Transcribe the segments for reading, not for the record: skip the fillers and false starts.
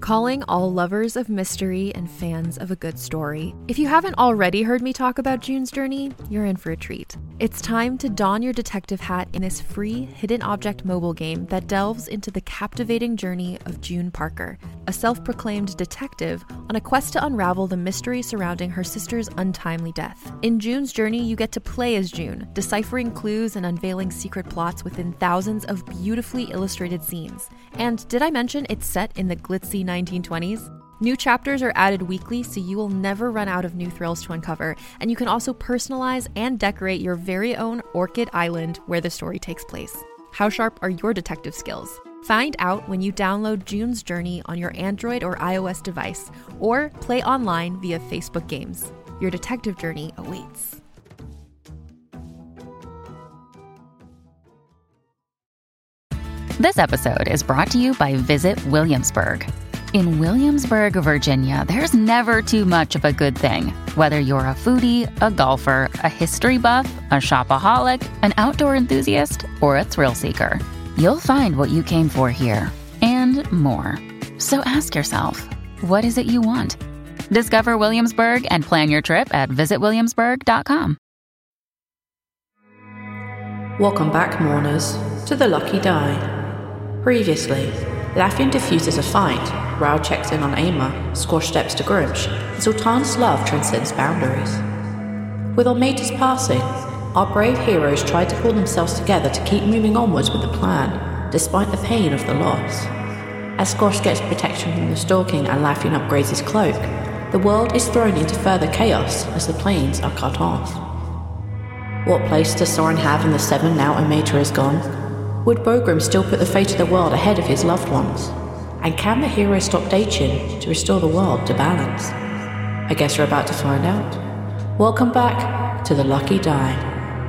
Calling all lovers of mystery and fans of a good story. If you haven't already heard me talk about June's Journey, you're in for a treat. It's time to don your detective hat in this free hidden object mobile game that delves into the captivating journey of June Parker, a self-proclaimed detective on a quest to unravel the mystery surrounding her sister's untimely death. In June's Journey, you get to play as June, deciphering clues and unveiling secret plots within thousands of beautifully illustrated scenes. And did I mention it's set in the glitzy 1920s? New chapters are added weekly, so you will never run out of new thrills to uncover, and you can also personalize and decorate your very own Orchid Island where the story takes place. How sharp are your detective skills? Find out when you download June's Journey on your Android or iOS device, or play online via Facebook Games. Your detective journey awaits. This episode is brought to you by Visit Williamsburg. In Williamsburg, Virginia, there's never too much of a good thing. Whether you're a foodie, a golfer, a history buff, a shopaholic, an outdoor enthusiast, or a thrill seeker, you'll find what you came for here and more. So ask yourself, what is it you want? Discover Williamsburg and plan your trip at visitwilliamsburg.com. Welcome back, mourners, to The Lucky Die. Previously, Laffian diffuses a fight, Rao checks in on Ama, Squash steps to Grimsh, and Sultan's love transcends boundaries. With Almeta's passing, our brave heroes try to pull themselves together to keep moving onwards with the plan, despite the pain of the loss. As Squash gets protection from the stalking and Laffian upgrades his cloak, the world is thrown into further chaos as the planes are cut off. What place does Soren have in the Seven now Almeta is gone? Would Bogrim still put the fate of the world ahead of his loved ones? And can the hero stop Daichin to restore the world to balance? I guess we're about to find out. Welcome back to The Lucky Die.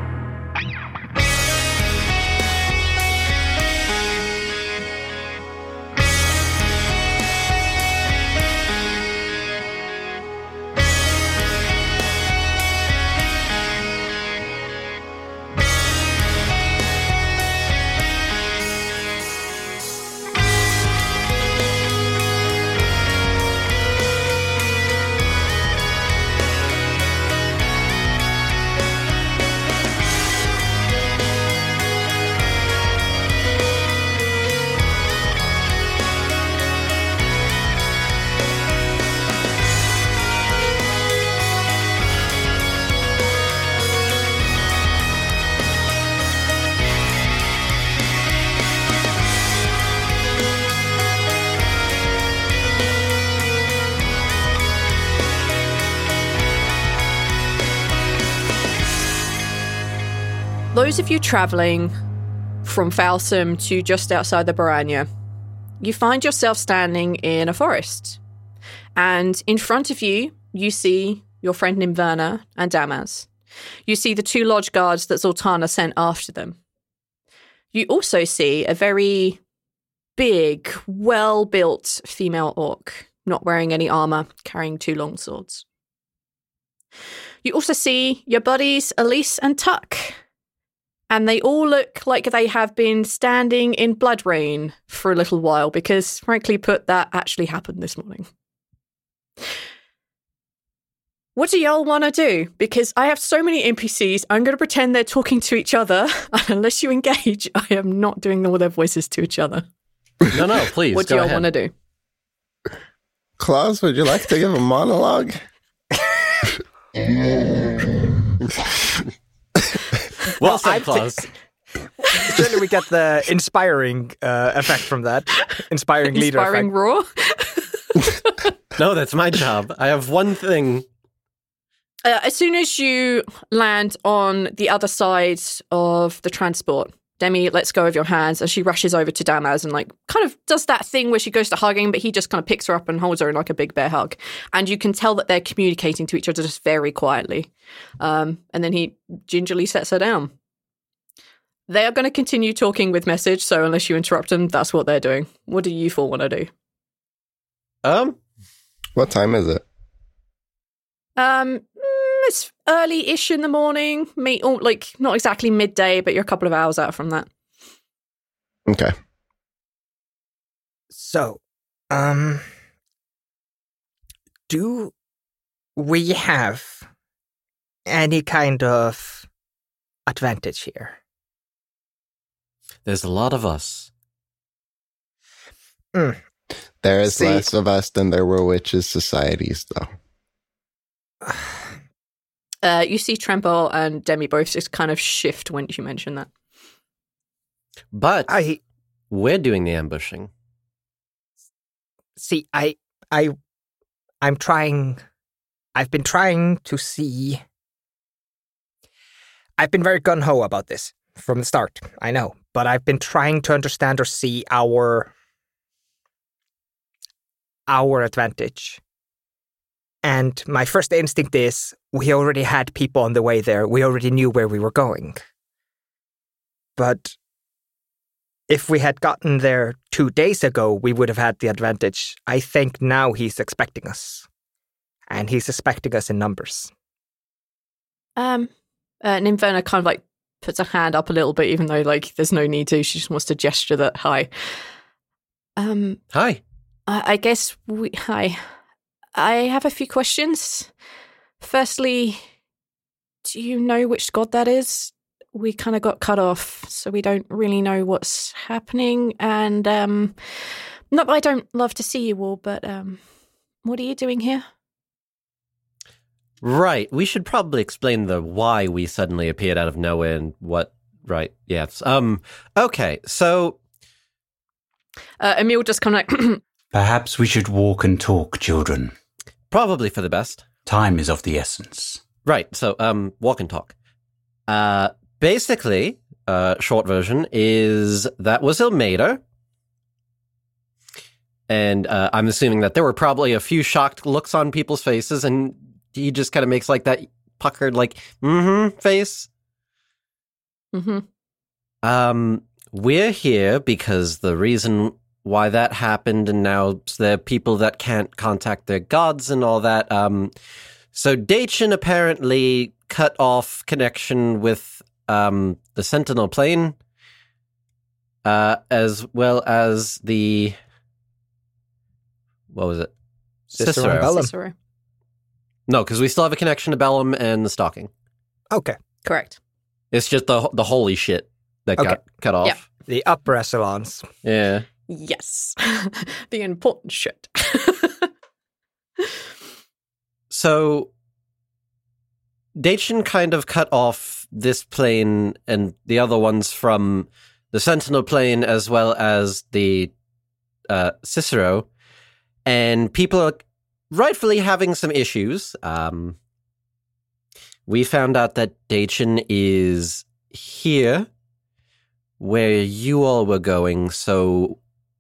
Those of you travelling from Falsum to just outside the Baranya, you find yourself standing in a forest. And in front of you, you see your friend Nimverna and Damaz. You see the two lodge guards that Zoltana sent after them. You also see a very big, well-built female orc, not wearing any armour, carrying two long swords. You also see your buddies Elise and Tuck. And they all look like they have been standing in blood rain for a little while because, frankly put, that actually happened this morning. What do y'all want to do? Because I have so many NPCs, I'm going to pretend they're talking to each other. And unless you engage, I am not doing all their voices to each other. No, please. What do y'all want to do? Klaus, would you like to give a monologue? Well said, Klaus. Certainly we get the inspiring effect from that. Inspiring leader Inspiring effect. roar? No, that's my job. I have one thing. As soon as you land on the other side of the transport, Demi lets go of your hands and she rushes over to Damaz and kind of does that thing where she goes to hug him, but he just kind of picks her up and holds her in like a big bear hug. And you can tell that they're communicating to each other just very quietly. And then he gingerly sets her down. They are going to continue talking with message, so unless you interrupt them, that's what they're doing. What do you four want to do? What time is it? It's early-ish in the morning. Not exactly midday, but you're a couple of hours out from that. Okay. So, Do we have any kind of advantage here? There's a lot of us. There is less of us than there were witches' societies, though. You see Tremble and Demi both just kind of shift when you mention that. But we're doing the ambushing. See, I'm trying. I've been trying to see. I've been very gung-ho about this from the start, I know. But I've been trying to understand or see our advantage. And my first instinct is, we already had people on the way there. We already knew where we were going. But if we had gotten there 2 days ago, we would have had the advantage. I think now he's expecting us. And he's expecting us in numbers. Nymphona kind of like puts her hand up a little bit, even though like there's no need to. She just wants to gesture that hi. Hi. I guess hi. I have a few questions. Firstly, do you know which god that is? We kind of got cut off, so we don't really know what's happening. And not that I don't love to see you all, but what are you doing here? Right. We should probably explain the why we suddenly appeared out of nowhere and what. Right. Yes. Okay. So, Emil just kind of like. Perhaps we should walk and talk, children. Probably for the best. Time is of the essence. Right. So, walk and talk. Basically, short version is that was Ilmater. And I'm assuming that there were probably a few shocked looks on people's faces, and he just kind of makes like that puckered, like, face. We're here because the reason why that happened, and now there are people that can't contact their gods and all that. So Daichin apparently cut off connection with the Sentinel Plane, as well as the... What was it? Cicero. No, because we still have a connection to Bellum and the Stalking. Okay. Correct. It's just the holy shit that got cut off. Yeah. The upper echelons. Yeah. Yes. The important shit. So, Daichin kind of cut off this plane and the other ones from the Sentinel plane as well as the Cicero, and people are rightfully having some issues. We found out that Daichin is here where you all were going, so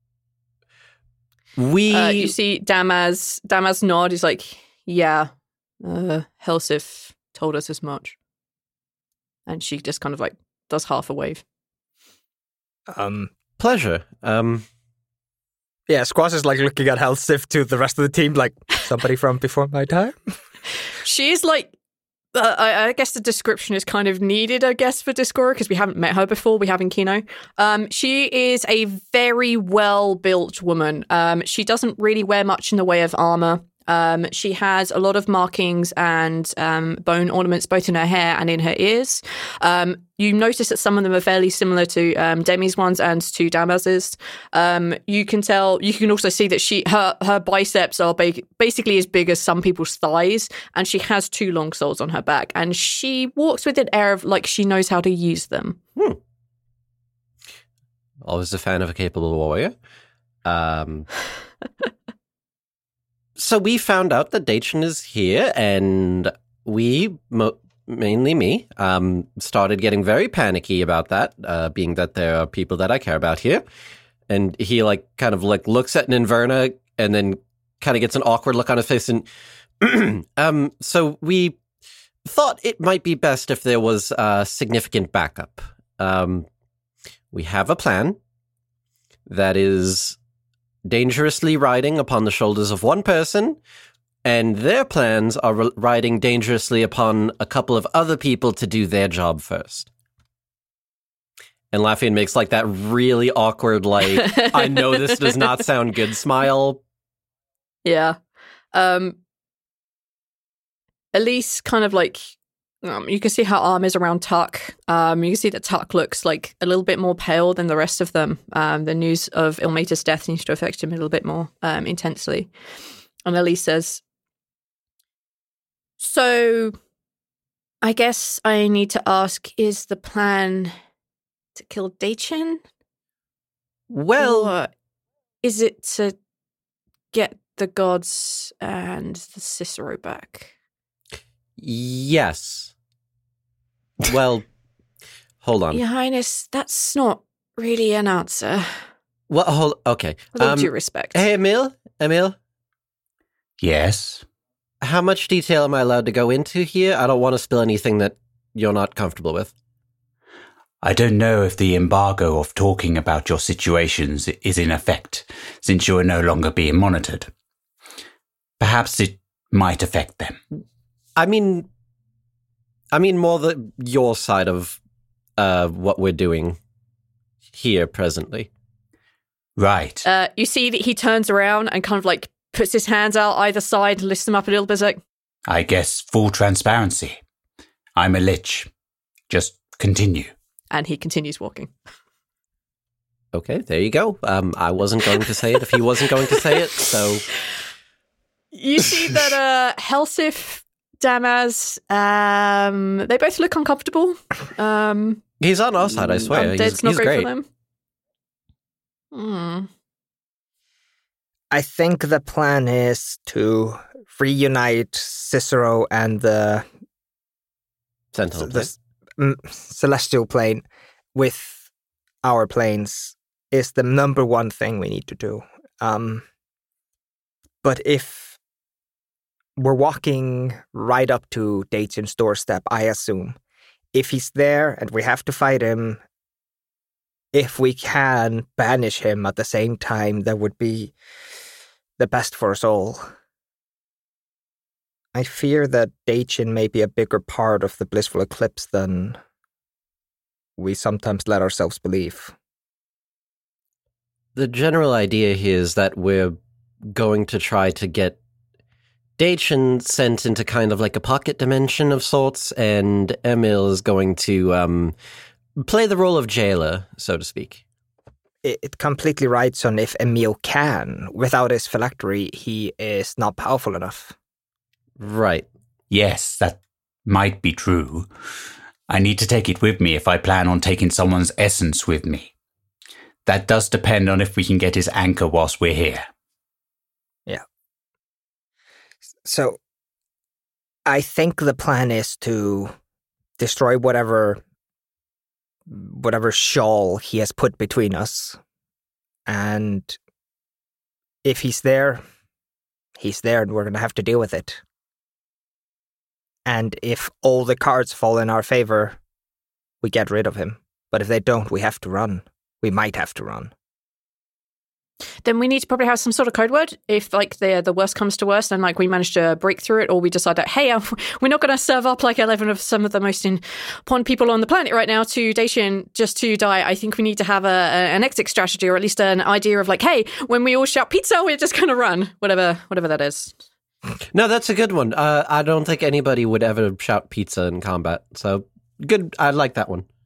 you see Damaz nod. He's like, yeah, Helsif told us as much. And she just kind of like does half a wave. Pleasure. Yeah, Squash is like looking at Helsif to the rest of the team like, somebody from before my time? She's like, I guess the description is kind of needed, I guess, for Discora, because we haven't met her before. We have in Kino. She is a very well-built woman. She doesn't really wear much in the way of armor. She has a lot of markings and bone ornaments both in her hair and in her ears. You notice that some of them are fairly similar to Demi's ones and to Damaz's. You can also see that her biceps are basically as big as some people's thighs, and she has 2 long swords on her back, and she walks with an air of like she knows how to use them. Always a fan of a capable warrior. So we found out that Daichin is here, and we, mainly me, started getting very panicky about that, being that there are people that I care about here. And he like kind of like looks at Ninverna and then kind of gets an awkward look on his face. And so we thought it might be best if there was significant backup. We have a plan that is dangerously riding upon the shoulders of one person, and their plans are riding dangerously upon a couple of other people to do their job first. And Lafayette makes like that really awkward, like, I know this does not sound good smile. Yeah. Elise kind of like, you can see her arm is around Tuck. You can see that Tuck looks like a little bit more pale than the rest of them. The news of Ilmater's death seems to affect him a little bit more intensely. And Elise says, so I guess I need to ask, is the plan to kill Dachin? Well, or is it to get the gods and the Cicero back? Yes. Well, hold on. Your Highness, that's not really an answer. Well, okay. With all due respect. Hey, Emil? Yes? How much detail am I allowed to go into here? I don't want to spill anything that you're not comfortable with. I don't know if the embargo of talking about your situations is in effect, since you are no longer being monitored. Perhaps it might affect them. I mean more your side of what we're doing here presently. Right. You see that he turns around and kind of like puts his hands out either side, lifts them up a little bit, like, I guess full transparency. I'm a lich. Just continue. And he continues walking. Okay, there you go. I wasn't going to say it if he wasn't going to say it, so... You see that Helsif, Damaz, they both look uncomfortable. He's on our side, I swear. It's not he's great great for them. I think the plan is to reunite Cicero and the Sentinel Celestial Plane with our planes is the number one thing we need to do. But if we're walking right up to Dachin's doorstep, I assume, if he's there and we have to fight him, if we can banish him at the same time, that would be the best for us all. I fear that Dachin may be a bigger part of the blissful eclipse than we sometimes let ourselves believe. The general idea here is that we're going to try to get Dachin sent into kind of like a pocket dimension of sorts, and Emil is going to play the role of jailer, so to speak. It completely rides on if Emil can. Without his phylactery, he is not powerful enough. Right. Yes, that might be true. I need to take it with me if I plan on taking someone's essence with me. That does depend on if we can get his anchor whilst we're here. Yeah. So, I think the plan is to destroy whatever shawl he has put between us. And if he's there, and we're going to have to deal with it. And if all the cards fall in our favor, we get rid of him. But if they don't, we have to run. We might have to run. Then we need to probably have some sort of code word if, like, the worst comes to worst and, like, we manage to break through it, or we decide that, hey, we're not going to serve up, like, 11 of some of the most important people on the planet right now to Dachin just to die. I think we need to have an exit strategy, or at least an idea of, like, hey, when we all shout pizza, we're just going to run, whatever that is. No, that's a good one. I don't think anybody would ever shout pizza in combat, so good. I like that one.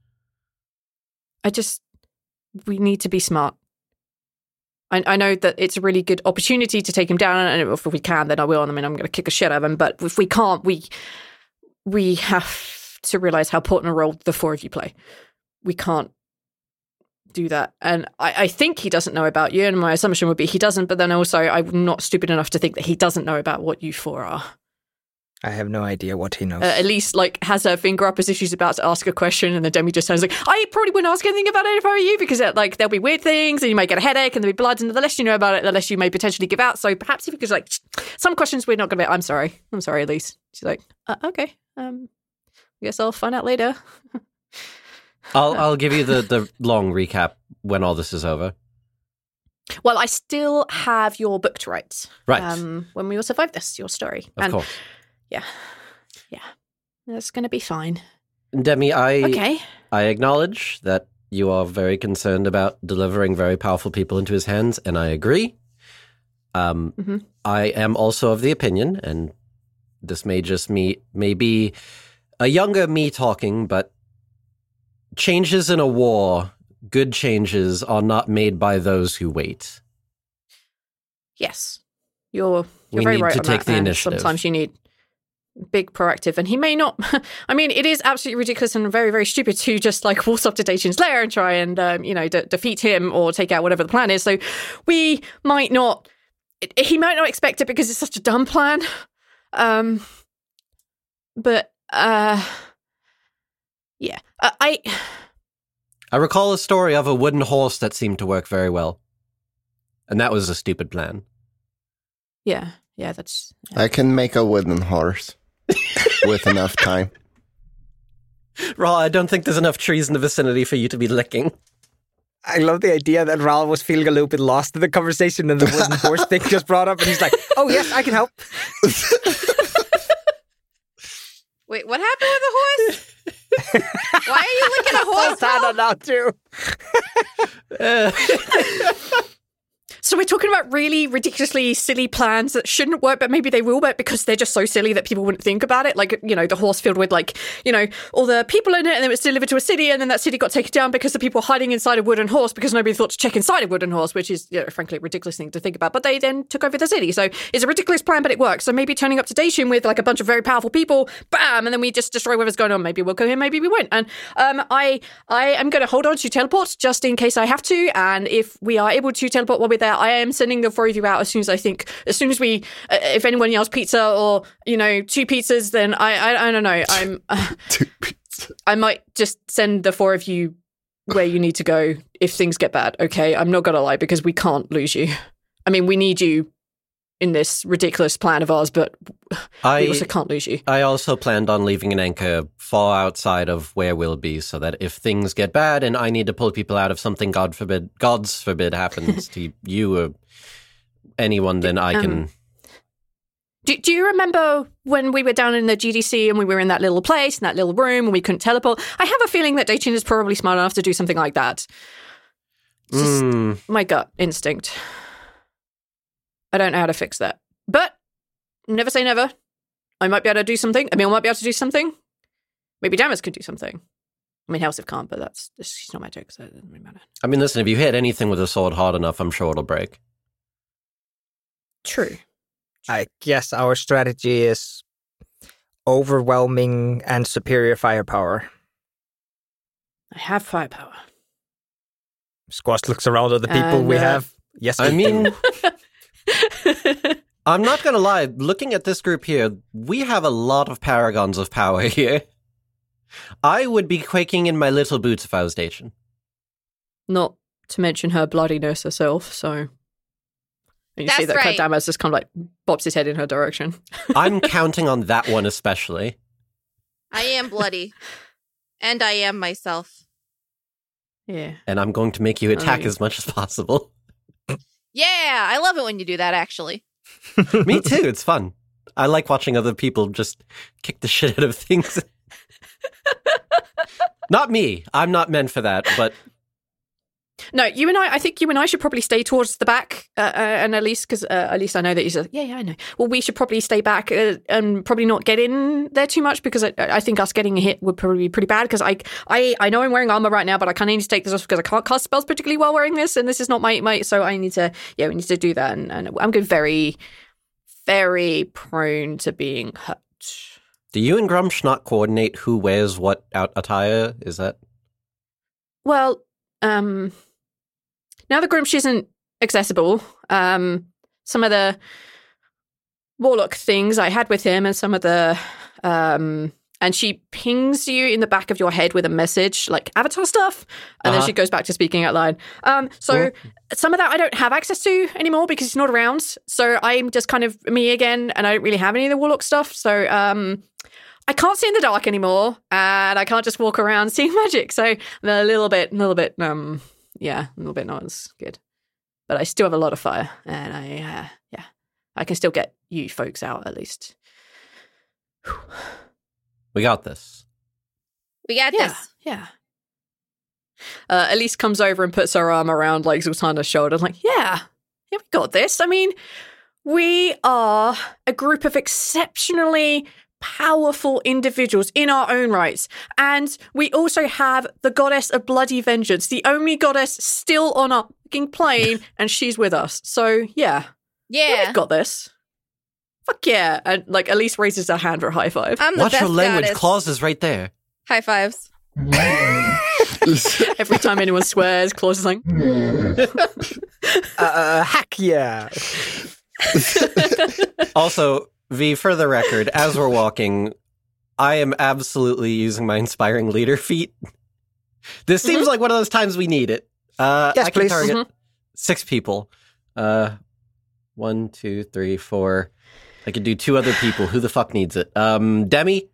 We need to be smart. I know that it's a really good opportunity to take him down, and if we can, then I will. I mean, I'm going to kick a shit out of him, but if we can't, we have to realize how important a role the four of you play. We can't do that. And I think he doesn't know about you, and my assumption would be he doesn't, but then also I'm not stupid enough to think that he doesn't know about what you four are. I have no idea what he knows. At least, like, has her finger up as if she's about to ask a question, and then Demi just sounds like, I probably wouldn't ask anything about it if I were you, because, like, there'll be weird things, and you might get a headache, and there'll be blood, and the less you know about it, the less you may potentially give out. So perhaps if you could, like, some questions we're not going to be, I'm sorry, Elise. She's like, okay, I guess I'll find out later. I'll give you the long recap when all this is over. Well, I still have your book to write. Right. When we all survive this, your story. Of course. Yeah. That's going to be fine. Demi, Okay. I acknowledge that you are very concerned about delivering very powerful people into his hands, and I agree. I am also of the opinion, and this may just may be a younger me talking, but changes in a war, good changes, are not made by those who wait. Yes. You're we very need right to on take that, the and initiative. sometimes you need big proactive, and he may not. I mean, it is absolutely ridiculous and very, very stupid to just like waltz up to Dacian's lair and try and defeat him or take out whatever the plan is. So we might not. He might not expect it because it's such a dumb plan. But yeah, I recall a story of a wooden horse that seemed to work very well, and that was a stupid plan. Yeah, that's. I can make a wooden horse with enough time. Raw, I don't think there's enough trees in the vicinity for you to be licking. I love the idea that Ral was feeling a little bit lost in the conversation and the wooden horse thing just brought up, and he's like, "Oh yes, I can help." Wait, what happened with the horse? Why are you licking a horse? I don't know too. So we're talking about really ridiculously silly plans that shouldn't work, but maybe they will work because they're just so silly that people wouldn't think about it. Like, the horse filled with, all the people in it, and then it was delivered to a city, and then that city got taken down because the people were hiding inside a wooden horse because nobody thought to check inside a wooden horse, which is, frankly, a ridiculous thing to think about. But they then took over the city. So it's a ridiculous plan, but it works. So maybe turning up to Dacian with, a bunch of very powerful people, bam, and then we just destroy whatever's going on. Maybe we'll go here, maybe we won't. And I am going to hold on to teleports just in case I have to, and if we are able to teleport while we're there, I am sending the four of you out as soon as we, if anyone yells pizza or, 2 pizzas, then I don't know. 2 pizzas. I might just send the 4 of you where you need to go if things get bad. Okay. I'm not going to lie, because we can't lose you. I mean, we need you in this ridiculous plan of ours, but we also can't lose you. I also planned on leaving an anchor far outside of where we'll be, so that if things get bad and I need to pull people out of something, God's forbid happens to you or anyone, then I can... Do you remember when we were down in the GDC and we were in that little place, in that little room, and we couldn't teleport? I have a feeling that Dacian is probably smart enough to do something like that. It's just my gut instinct. I don't know how to fix that. But never say never. I might be able to do something. Emil might be able to do something. Maybe Damas could do something. I mean, Helsif can't, but she's not magic, so it doesn't really matter. I mean, listen, if you hit anything with a sword hard enough, I'm sure it'll break. True. I guess our strategy is overwhelming and superior firepower. I have firepower. Squash looks around at the people we have. Yes, I mean... I'm not going to lie, looking at this group here, we have a lot of paragons of power here. I would be quaking in my little boots if I was Dacian. Not to mention her bloody nurse herself, so... And you That's see that right. Damas just kind of bops his head in her direction. I'm counting on that one especially. I am bloody. And I am myself. Yeah. And I'm going to make you attack as much as possible. Yeah, I love it when you do that, actually. Me too, it's fun. I like watching other people just kick the shit out of things. Not me. I'm not meant for that, but... No, I think you and I should probably stay towards the back, and at least, because at least I know that you said, yeah, I know. Well, we should probably stay back and probably not get in there too much, because I think us getting a hit would probably be pretty bad, because I know I'm wearing armor right now, but I kind of need to take this off because I can't cast spells particularly well wearing this, and this is not my so I need to, we need to do that, and I'm getting very, very prone to being hurt. Do you and Grumsh not coordinate who wears what attire? Is that? Well, now the Grumsh isn't accessible, some of the warlock things I had with him and some of the, and she pings you in the back of your head with a message, like avatar stuff, and then she goes back to speaking out loud. So some of that I don't have access to anymore because he's not around, so I'm just kind of me again, and I don't really have any of the warlock stuff, so I can't see in the dark anymore, and I can't just walk around seeing magic, so I'm a little bit, yeah, a little bit not as good. But I still have a lot of fire, and I can still get you folks out at least. We got this. We got this. Yeah. Elise comes over and puts her arm around Zoltana's shoulder, yeah, we got this. I mean, We are a group of exceptionally powerful individuals in our own rights. And we also have the goddess of bloody vengeance, the only goddess still on our fucking plane, and she's with us. So, yeah. Yeah. We've got this. Fuck yeah. And, like, Elise raises her hand for a high five. I'm the Watch best your language. goddess. Claws is right there. High fives. Every time anyone swears, Claus is like, Heck yeah. Also, V, for the record, as we're walking, I am absolutely using my inspiring leader feat. This seems like one of those times we need it. Yes, I can please. target 6 people. 1, 2, 3, 4. I could do 2 other people. Who the fuck needs it? Demi.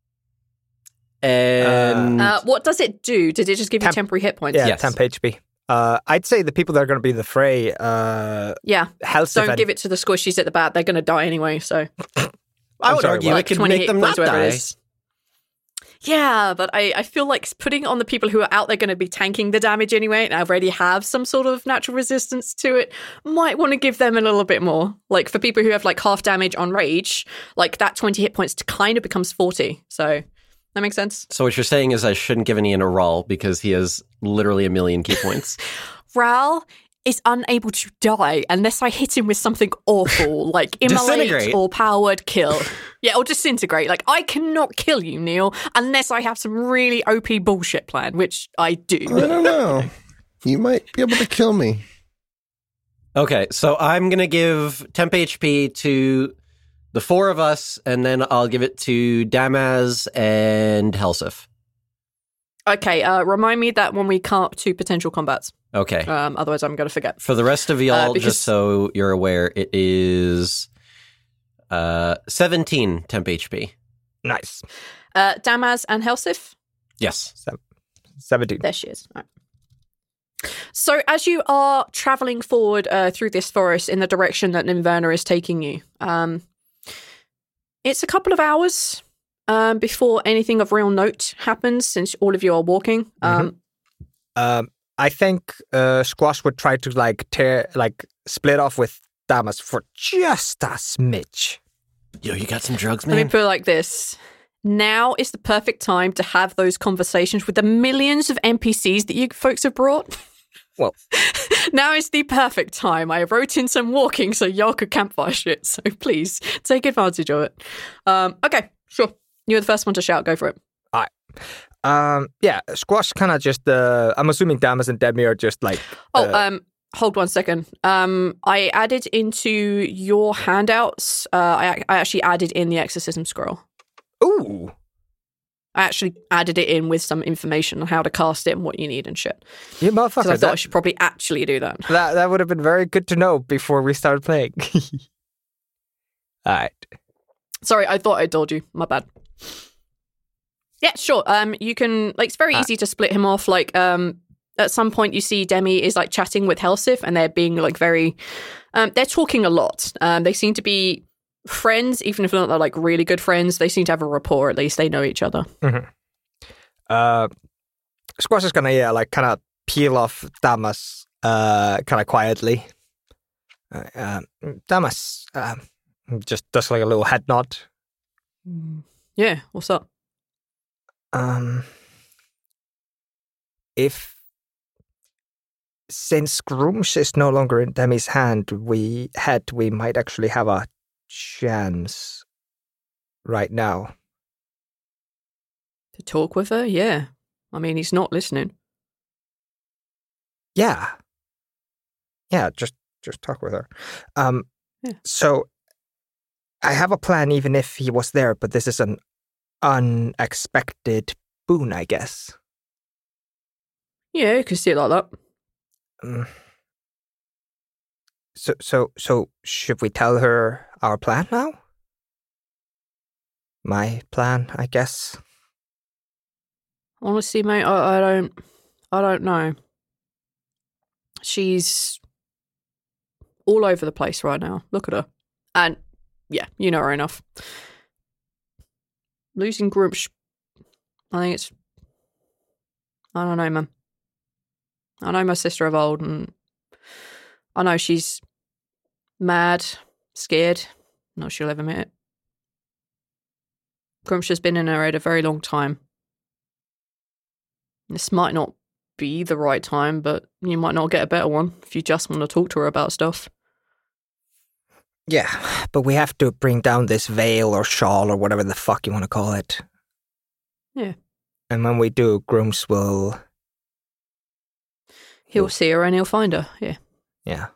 And what does it do? Did it just give you Temp- temporary hit points? Yeah, Yes. temp HP. I'd say the people that are going to be in the fray, Yeah. Helsif Don't give it to the squishies at the back. They're going to die anyway, so. I would sorry, argue what? it could 20 make hit them not points, whatever it die. is. Yeah, but I feel like putting it on the people who are out there going to be tanking the damage anyway and already have some sort of natural resistance to it, might want to give them a little bit more. Like for people who have like half damage on rage, like that 20 hit points kind of becomes 40. So that makes sense. So what you're saying is I shouldn't give Ian a roll because he has literally 1 million key points. Ral is unable to die unless I hit him with something awful, like immolate Disintegrate. or powered kill. Yeah, or disintegrate. Like, I cannot kill you, Neil, unless I have some really OP bullshit plan, which I do. I don't know. You might be able to kill me. Okay, so I'm going to give temp HP to the 4 of us, and then I'll give it to Damaz and Helsif. Okay, remind me that when we come up to potential combats. Okay. Otherwise, I'm going to forget. For the rest of y'all, because- just so you're aware, it is 17 temp HP. Nice. Damaz and Helsif? Yes. 17. There she is. All right. So as you are traveling forward through this forest in the direction that Ninverna is taking you, it's a couple of hours before anything of real note happens, since all of you are walking. I think Squash would try to split off with Damas for just a smidge. Yo, you got some drugs, Let me man? put it like this. Now is the perfect time to have those conversations with the millions of NPCs that you folks have brought. Well, now is the perfect time. I wrote in some walking so y'all could campfire shit. So please take advantage of it. Okay, sure. You're the first one to shout. Go for it. all right. Yeah, Squash kind of just, I'm assuming Damas and Demi are just like... Hold 1 second. I added into your handouts, I actually added in the exorcism scroll. Ooh. I actually added it in with some information on how to cast it and what you need and shit. You Because I motherfucker. thought I should probably actually do that. That would have been very good to know before we started playing. All right. Sorry, I thought I told you. My bad. Yeah, sure. You can, like, it's very easy to split him off. Like, at some point you see Demi is like chatting with Helsif and they're being like very, they're talking a lot. They seem to be friends, even if they're not like really good friends. They seem to have a rapport, at least they know each other. Mm-hmm. Squash is gonna, kind of peel off Damas, kind of quietly. Damas, just does like a little head nod. Yeah, what's up? Since Grooms is no longer in Demi's hand, we might actually have a chance right now. To talk with her? Yeah. I mean, he's not listening. Yeah, just talk with her. Yeah. So I have a plan, even if he was there, but this is an unexpected boon, I guess. Yeah, you can see it like that. So should we tell her our plan now? My plan, I guess. Honestly, mate, I don't know. She's all over the place right now. Look at her. And yeah, you know her enough. Losing Grumsh, I think it's, I don't know, man. I know my sister of old, and I know she's mad Scared. Not sure she'll ever admit it. Grumsh has been in her head a very long time. This might not be the right time, but you might not get a better one if you just want to talk to her about stuff. Yeah, but we have to bring down this veil or shawl or whatever the fuck you want to call it. Yeah. And when we do, Grumsh will... He'll see her and he'll find her, yeah. Yeah.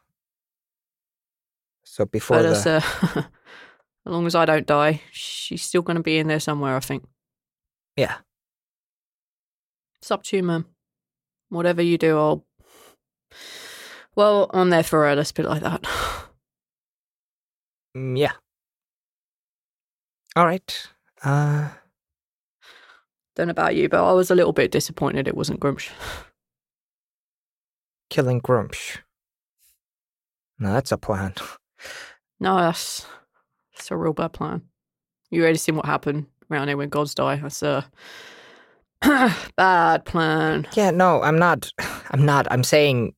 So before but as long as I don't die, she's still going to be in there somewhere, I think. Yeah. It's up to you, man. Whatever you do, I'm there for her, let's put it like that. Yeah. All right. Don't know about you, but I was a little bit disappointed it wasn't Grumsh. Killing Grumsh. No, that's a plan. No, that's a real bad plan. You already seen what happened around here when gods die. That's a bad plan. Yeah, no, I'm not. I'm saying...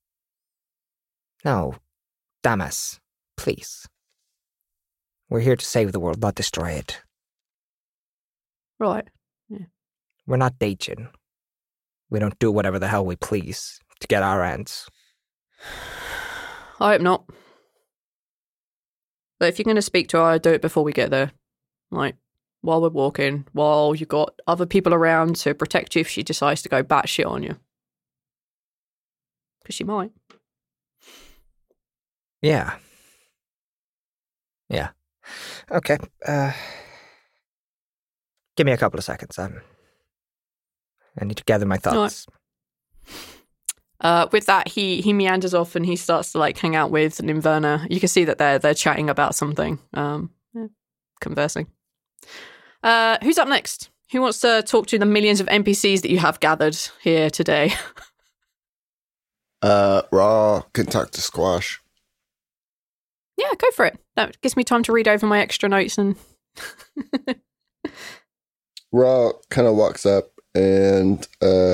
No, Damas, please. We're here to save the world, not destroy it. Right. Yeah. We're not Daijin. We don't do whatever the hell we please to get our ends. I hope not. But if you're going to speak to her, I'd do it before we get there. Like, while we're walking, while you've got other people around to protect you if she decides to go batshit on you. Because she might. Yeah. Yeah. Okay. Give me a couple of seconds. I need to gather my thoughts. With that, he meanders off and he starts to like hang out with an Inverna. You can see that they're chatting about something, conversing. Who's up next? Who wants to talk to the millions of NPCs that you have gathered here today? Raw can talk to Squash. Yeah, go for it. That gives me time to read over my extra notes and. Raw kind of walks up and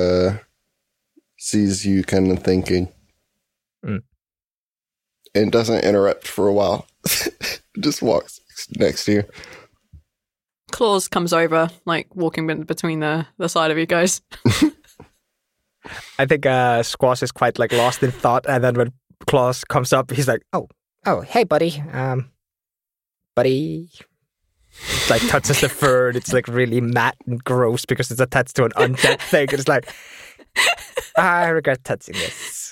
sees you kind of thinking. And doesn't interrupt for a while. Just walks next to you. Claus comes over, like walking between the side of you guys. I think Squash is quite like lost in thought, and then when Claus comes up, he's like, "Oh, hey, buddy, buddy." It's like touches the fur, and it's like really matte and gross because it's attached to an undead thing. And it's like, I regret touching this.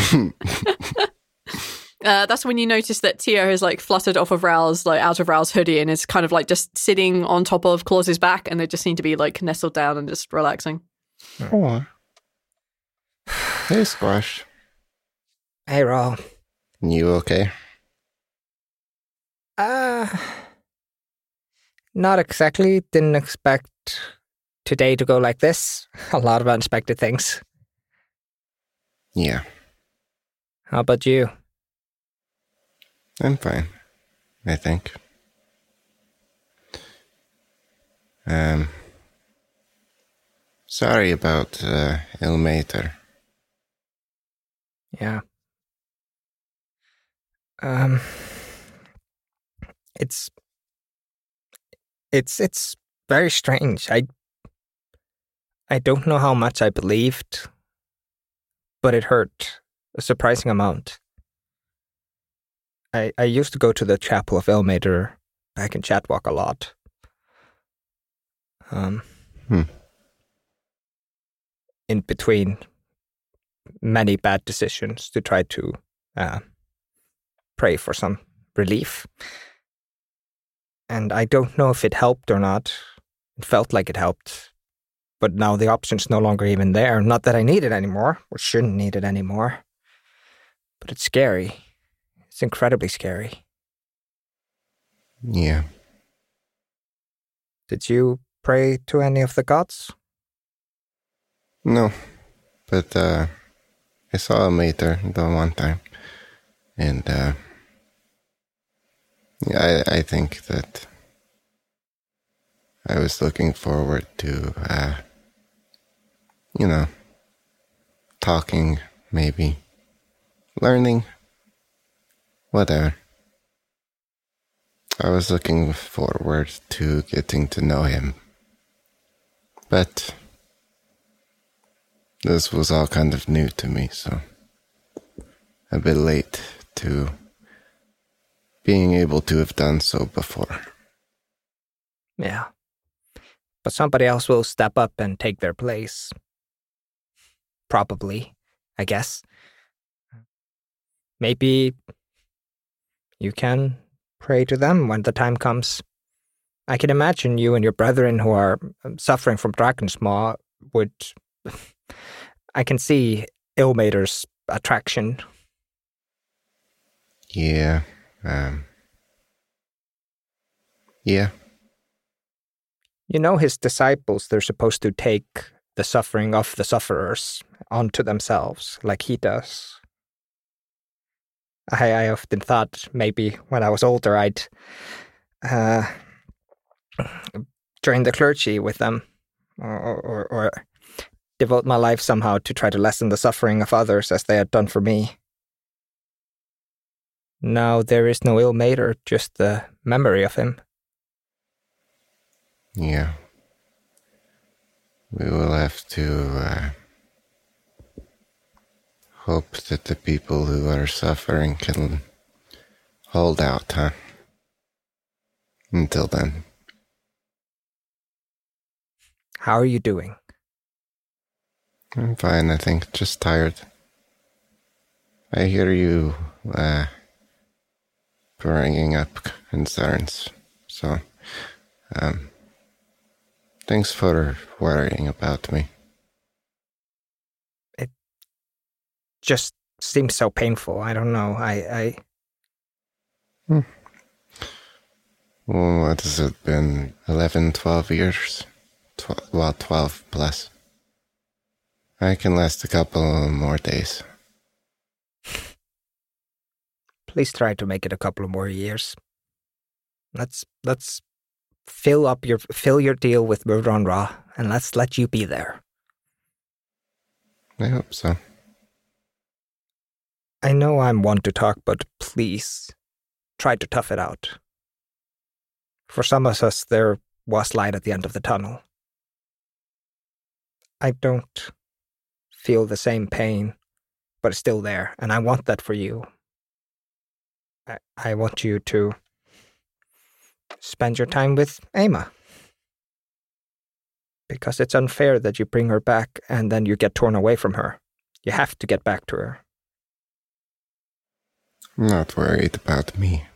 That's when you notice that Tio has like fluttered off of Raoul's, like out of Raoul's hoodie, and is kind of like just sitting on top of Claus's back, and they just seem to be like nestled down and just relaxing. Oh. Hey, Squash. Hey, Raoul. You okay? Not exactly. Didn't expect today to go like this. A lot of unexpected things. Yeah. How about you? I'm fine, I think. Sorry about Ilmater. Yeah. It's very strange. I don't know how much I believed, but it hurt a surprising amount. I used to go to the Chapel of Ilmater back in Chatwalk a lot. In between many bad decisions to try to pray for some relief. And I don't know if it helped or not. It felt like it helped. But now the option's no longer even there. Not that I need it anymore, or shouldn't need it anymore. But it's scary. It's incredibly scary. Yeah. Did you pray to any of the gods? No. But I saw Ilmater the one time. And I think that I was looking forward to, talking, maybe, learning, whatever. I was looking forward to getting to know him. But this was all kind of new to me, so a bit late to being able to have done so before. Yeah. But somebody else will step up and take their place. Probably, I guess. Maybe you can pray to them when the time comes. I can imagine you and your brethren who are suffering from Dragon's Maw would... I can see Ilmater's attraction. Yeah. Yeah. You know, his disciples, they're supposed to take the suffering of the sufferers onto themselves, like he does. I often thought maybe when I was older I'd join the clergy with them, or devote my life somehow to try to lessen the suffering of others as they had done for me. Now there is no Ilmater, just the memory of him. Yeah. We will have to hope that the people who are suffering can hold out, huh? Until then. How are you doing? I'm fine, I think. Just tired. I hear you bringing up concerns. So, thanks for worrying about me. It just seems so painful. I don't know. Well, what has it been? 11, 12 years? 12 plus. I can last a couple more days. Please try to make it a couple more years. Let's fill your deal with Murdron Ra, and let's let you be there. I hope so. I know I'm one to talk, but please try to tough it out. For some of us, there was light at the end of the tunnel. I don't feel the same pain, but it's still there, and I want that for you. I want you to spend your time with Aima. Because it's unfair that you bring her back and then you get torn away from her. You have to get back to her. I'm not worried about me.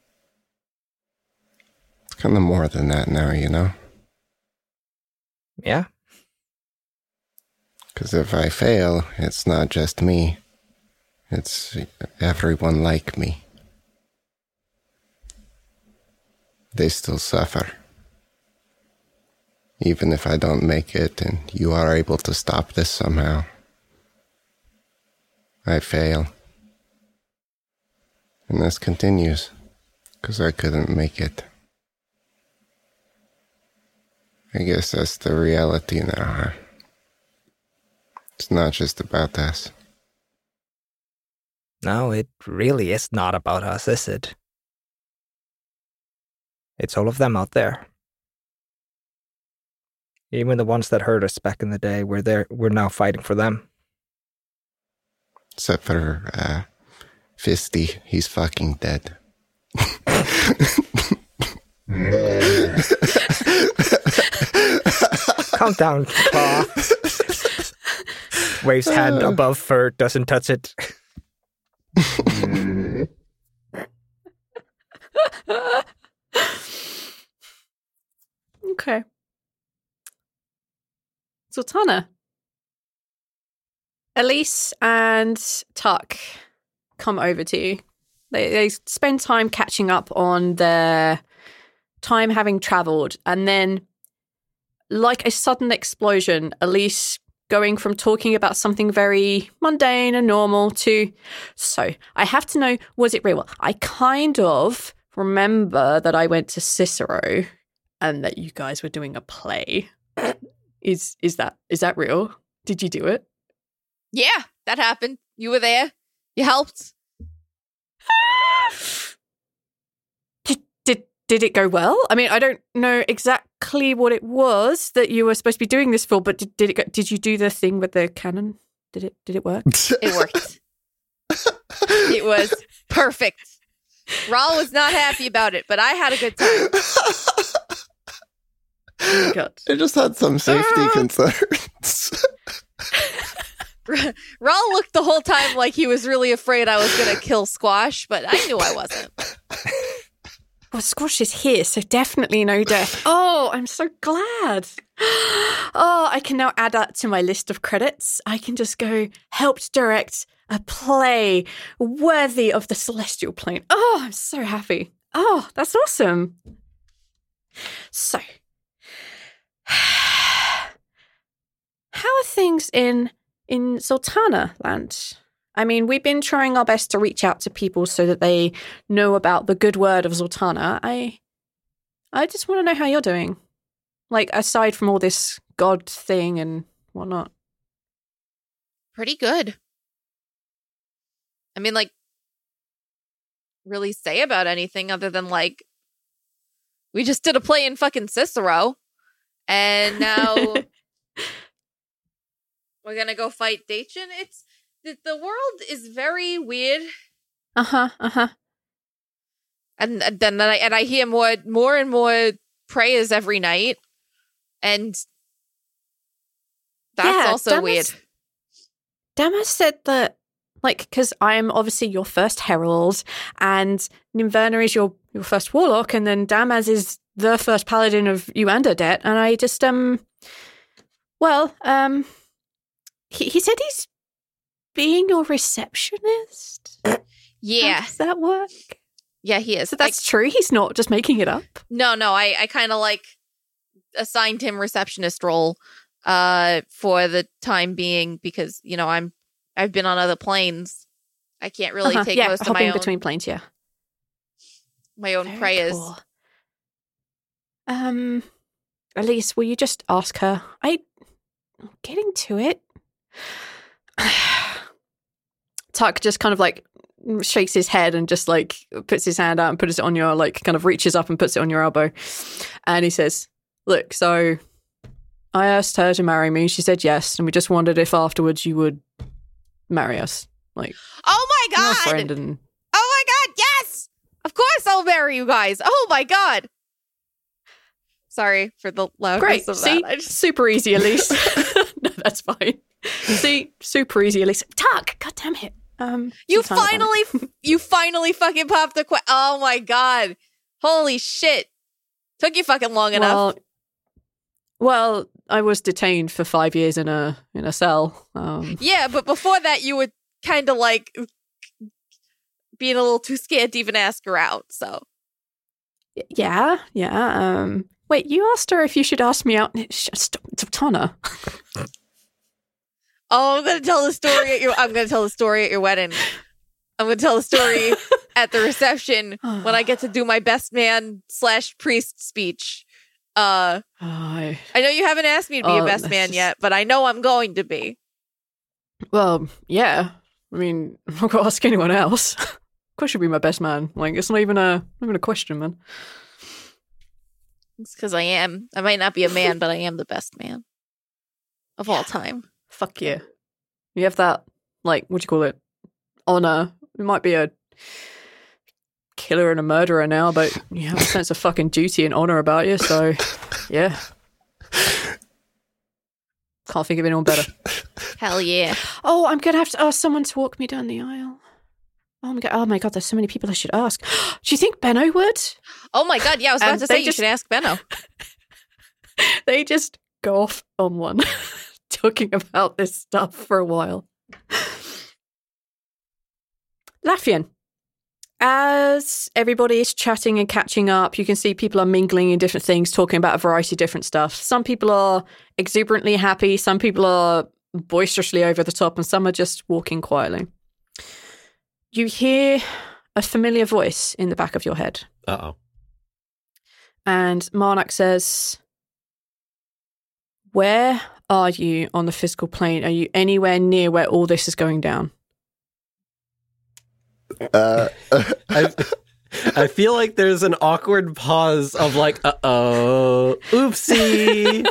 It's kind of more than that now, you know? Yeah? Because if I fail, it's not just me. It's everyone like me. They still suffer. Even if I don't make it and you are able to stop this somehow, I fail. And this continues, because I couldn't make it. I guess that's the reality now, huh? It's not just about us. No, it really is not about us, is it? It's all of them out there. Even the ones that hurt us back in the day, we're now fighting for them. Except for, Fisty, he's fucking dead. Calm down, Claw. Waves hand above fur, doesn't touch it. Okay. Zoltana. Elise and Tuck come over to you. They spend time catching up on their time having travelled, and then, like a sudden explosion, Elise going from talking about something very mundane and normal to, so I have to know, was it real? I kind of remember that I went to Cicero and that you guys were doing a play. Is that real? Did you do it? Yeah, that happened. You were there. You helped. did it go well? I mean, I don't know exactly what it was that you were supposed to be doing this for, but did you do the thing with the cannon? Did it work? It worked. It was perfect. Raul was not happy about it, but I had a good time. Oh, God. I just had some safety concerns. Raul looked the whole time like he was really afraid I was going to kill Squash, but I knew I wasn't. Well, Squash is here, so definitely no death. Oh, I'm so glad. Oh, I can now add that to my list of credits. I can just go, helped direct a play worthy of the celestial plane. Oh, I'm so happy. Oh, that's awesome. So, how are things in Zoltana land? I mean, we've been trying our best to reach out to people so that they know about the good word of Zoltana. I just want to know how you're doing. Like, aside from all this god thing and whatnot. Pretty good. I mean, like, really say about anything other than, like, we just did a play in fucking Cicero, and now we're gonna go fight Dacian. It's the world is very weird. And then I hear more and more prayers every night, and that's also weird. Damas said that, like, because I'm obviously your first herald, and Nimverna is your first warlock, and then Damas is the first paladin of Uanderdet, and I just he said he's being your receptionist. Yeah. How does that work? Yeah, he is. So that's true. He's not just making it up. No, I kind of like assigned him receptionist role for the time being because, you know, I've been on other planes. I can't really take most of my own between planes, my own Very prayers. Cool. Elise, will you just ask her? I'm getting to it. Tuck just kind of like shakes his head and just like puts his hand out and puts it on your, like, kind of reaches up and puts it on your elbow. And he says, look, so I asked her to marry me. She said yes. And we just wondered if afterwards you would marry us. Like, oh my God. Friend and... Oh my God. Yes. Of course I'll marry you guys. Oh my God. Sorry for the loudness Great. of See? that. Super easy, Elise. No, that's fine. See? Super easy, Elise. Tuck! God damn it. You finally fucking popped the oh my God. Holy shit. Took you fucking long enough. Well, I was detained for 5 years in a cell. Yeah, but before that you were kind of like being a little too scared to even ask her out, so. Yeah. Wait, you asked her if you should ask me out. Zoltana. Oh, I'm going to tell the story at your wedding. I'm going to tell the story at the reception when I get to do my best man / priest speech. I know you haven't asked me to be a best man yet, but I know I'm going to be. Well, yeah. I mean, I'm not going to ask anyone else. Of course you'll be my best man. Like, it's not even a question, man. It's because I am. I might not be a man, but I am the best man of all time. Fuck yeah. You have that, like, what do you call it? Honor. You might be a killer and a murderer now, but you have a sense of fucking duty and honor about you, so yeah. Can't think of anyone better. Hell yeah. Oh, I'm going to have to ask someone to walk me down the aisle. Oh my God, there's so many people I should ask. Do you think Benno would? Oh my God, yeah, I was about to say you should ask Benno. They just go off on one, talking about this stuff for a while. Laffian, as everybody is chatting and catching up, you can see people are mingling in different things, talking about a variety of different stuff. Some people are exuberantly happy, some people are boisterously over the top, and some are just walking quietly. You hear a familiar voice in the back of your head. Uh-oh. And Marnak says, where are you on the physical plane? Are you anywhere near where all this is going down? I I feel like there's an awkward pause of like, uh-oh, oopsie.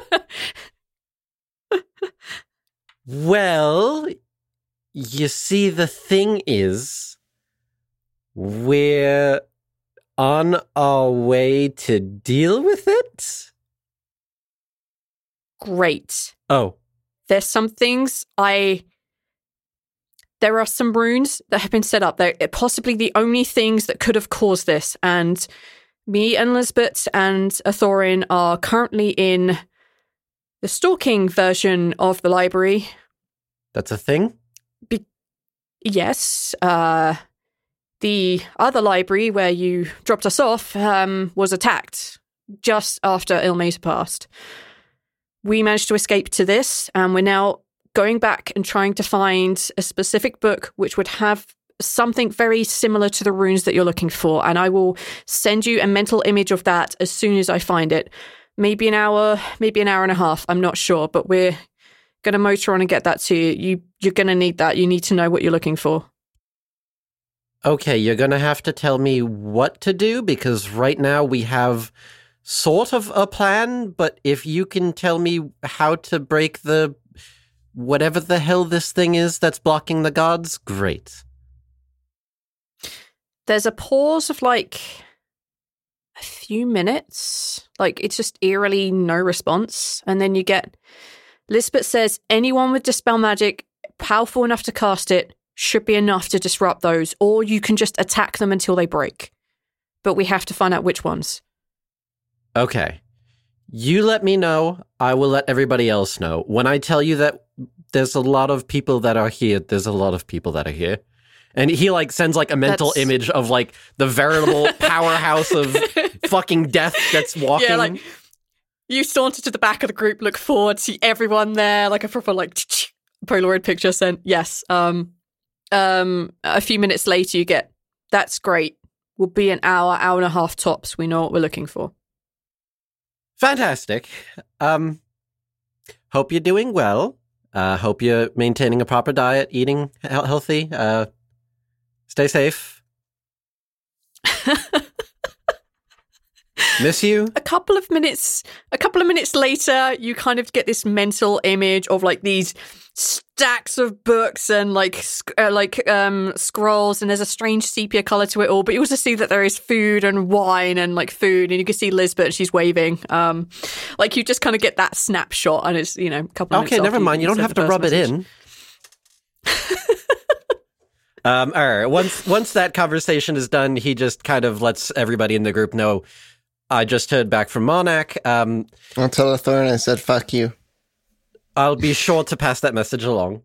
Well, you see, the thing is, we're on our way to deal with it. Great. Oh. There's some things There are some runes that have been set up. They're possibly the only things that could have caused this. And me and Lisbeth and Thorin are currently in the stalking version of the library. That's a thing? Yes. The other library where you dropped us off was attacked just after Ilmesa passed. We managed to escape to this, and we're now going back and trying to find a specific book which would have something very similar to the runes that you're looking for. And I will send you a mental image of that as soon as I find it. Maybe an hour and a half. I'm not sure, but we're going to motor on and get that to you. You're going to need that. You need to know what you're looking for. Okay, you're going to have to tell me what to do, because right now we have sort of a plan, but if you can tell me how to break the whatever the hell this thing is that's blocking the gods, great. There's a pause of like a few minutes. Like, it's just eerily no response. And then you get, Lisbeth says, anyone with Dispel Magic, powerful enough to cast it, should be enough to disrupt those, or you can just attack them until they break. But we have to find out which ones. Okay. You let me know. I will let everybody else know. When I tell you that there's a lot of people that are here, there's a lot of people that are here. And he like sends like a mental image of like the veritable powerhouse of fucking death that's walking. Yeah, like you saunter to the back of the group, look forward, see everyone there, like a proper like Polaroid picture sent. Yes. A few minutes later you get, that's great. We'll be an hour and a half tops. We know what we're looking for. Fantastic. Hope you're doing well. Hope you're maintaining a proper diet, eating healthy. Stay safe. Miss you. A couple of minutes later, you kind of get this mental image of like these stacks of books and scrolls, and there's a strange sepia color to it all. But you also see that there is food and wine and like food, and you can see Lisbeth, she's waving. Like you just kind of get that snapshot, and it's, you know, a couple of minutes. Okay, never mind. You don't have to rub it in. All right. Once that conversation is done, he just kind of lets everybody in the group know, I just heard back from Monarch. I'll tell Thorin I said, fuck you. I'll be sure to pass that message along.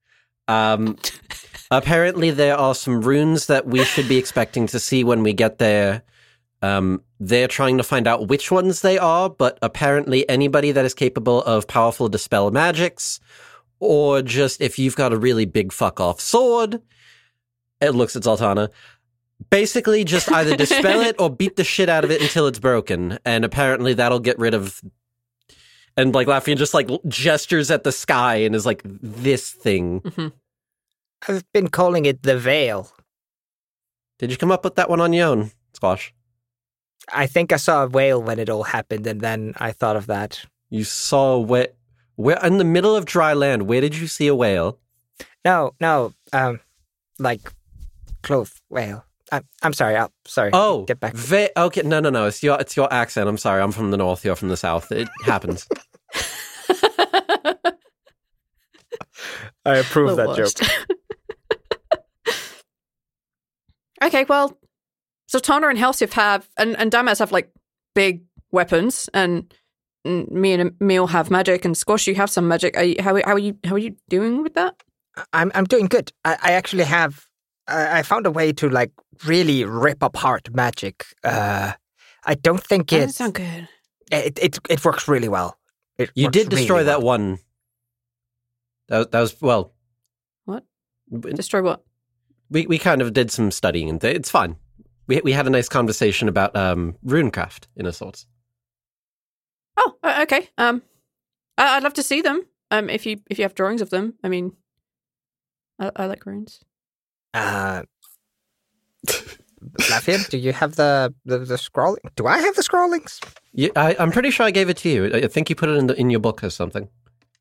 Apparently there are some runes that we should be expecting to see when we get there. They're trying to find out which ones they are, but apparently anybody that is capable of powerful dispel magics, or just if you've got a really big fuck-off sword, it looks at Zoltana, basically just either dispel it or beat the shit out of it until it's broken. And apparently that'll get rid of... And like Lafayette just like gestures at the sky and is like, this thing. Mm-hmm. I've been calling it the Veil. Did you come up with that one on your own, Squash? I think I saw a whale when it all happened, and then I thought of that. You saw a whale? Where in the middle of dry land? Where did you see a whale? No, like cloth whale. I'm sorry. Sorry. Oh, get back. Okay, no. It's your accent. I'm sorry. I'm from the north. You're from the south. It happens. I approve that joke. Okay, well, so Tana and Helsif have, and Damas have like big weapons, and me and Emil have magic, and Squash, you have some magic. How are you doing with that? I'm doing good. I actually have. I found a way to like really rip apart magic. I don't think That doesn't sound good. It works really well. You did destroy that one. That was well. What? Destroy what? We kind of did some studying, and it's fine. We had a nice conversation about runecraft in a sorts. Oh, okay. I'd love to see them. If you have drawings of them, I mean, I like runes. Lafayette, do you have the scrolling? Do I have the scrollings? Yeah, I'm pretty sure I gave it to you. I think you put it in your book or something.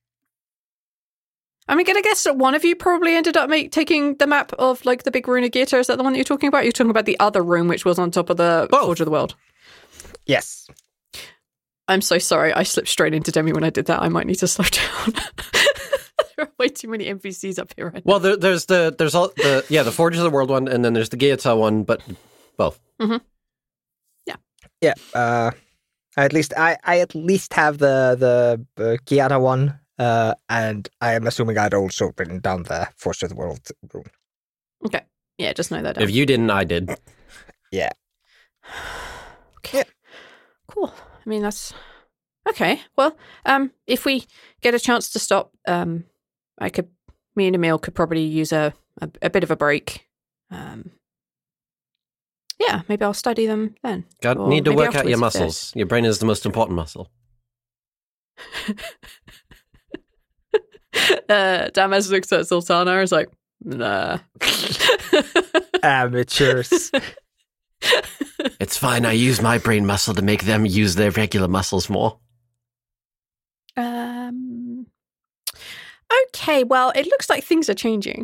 I'm going to guess that one of you probably ended up taking the map of like the big rune of Geta. Is that the one that you're talking about? You're talking about the other rune, which was on top of the Forge of the World. Yes. I'm so sorry. I slipped straight into Demi when I did that. I might need to slow down. There are way too many NPCs up here right now. Well, there's the Forge of the World one, and then there's the Gaeta one, but both. Mm-hmm. Yeah. I at least have the Gaeta one, and I am assuming I'd also written down the Forge of the World rune. Okay. Yeah, just know that down. If you didn't, I did. Yeah. Okay. Yeah. Cool. I mean, that's okay. Well, if we get a chance to stop, me and Emil could probably use a bit of a break. Yeah, maybe I'll study them then. Need to work out your muscles. Your brain is the most important muscle. Damas looks at Sultana and is like, nah. Amateurs. It's fine. I use my brain muscle to make them use their regular muscles more. Okay, well, it looks like things are changing.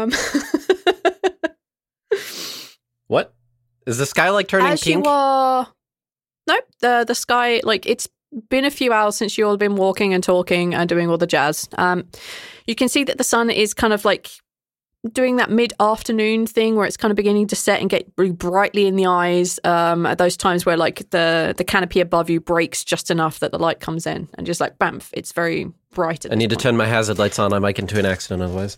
What? Is the sky like turning pink? Nope. The sky, like, it's been a few hours since you all have been walking and talking and doing all the jazz. You can see that the sun is kind of like doing that mid-afternoon thing where it's kind of beginning to set and get really brightly in the eyes at those times where like the canopy above you breaks just enough that the light comes in and just like bamf, it's very bright. I need to turn my hazard lights on. I might get into an accident otherwise.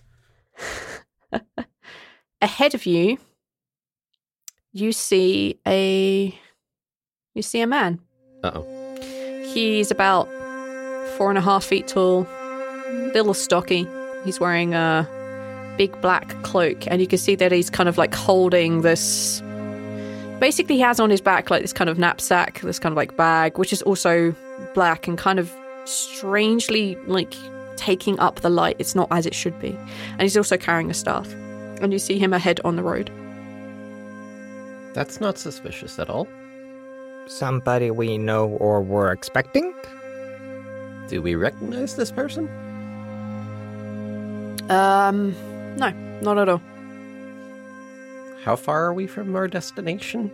Ahead of you, you see a man. Uh-oh. He's about 4.5 feet tall, little stocky. He's wearing a big black cloak, and you can see that he's kind of like holding this. Basically, he has on his back like this kind of knapsack, this kind of like bag, which is also black and kind of strangely like taking up the light. It's not as it should be. And he's also carrying a staff. And you see him ahead on the road. That's not suspicious at all. Somebody we know or were expecting? Do we recognize this person? No, not at all. How far are we from our destination?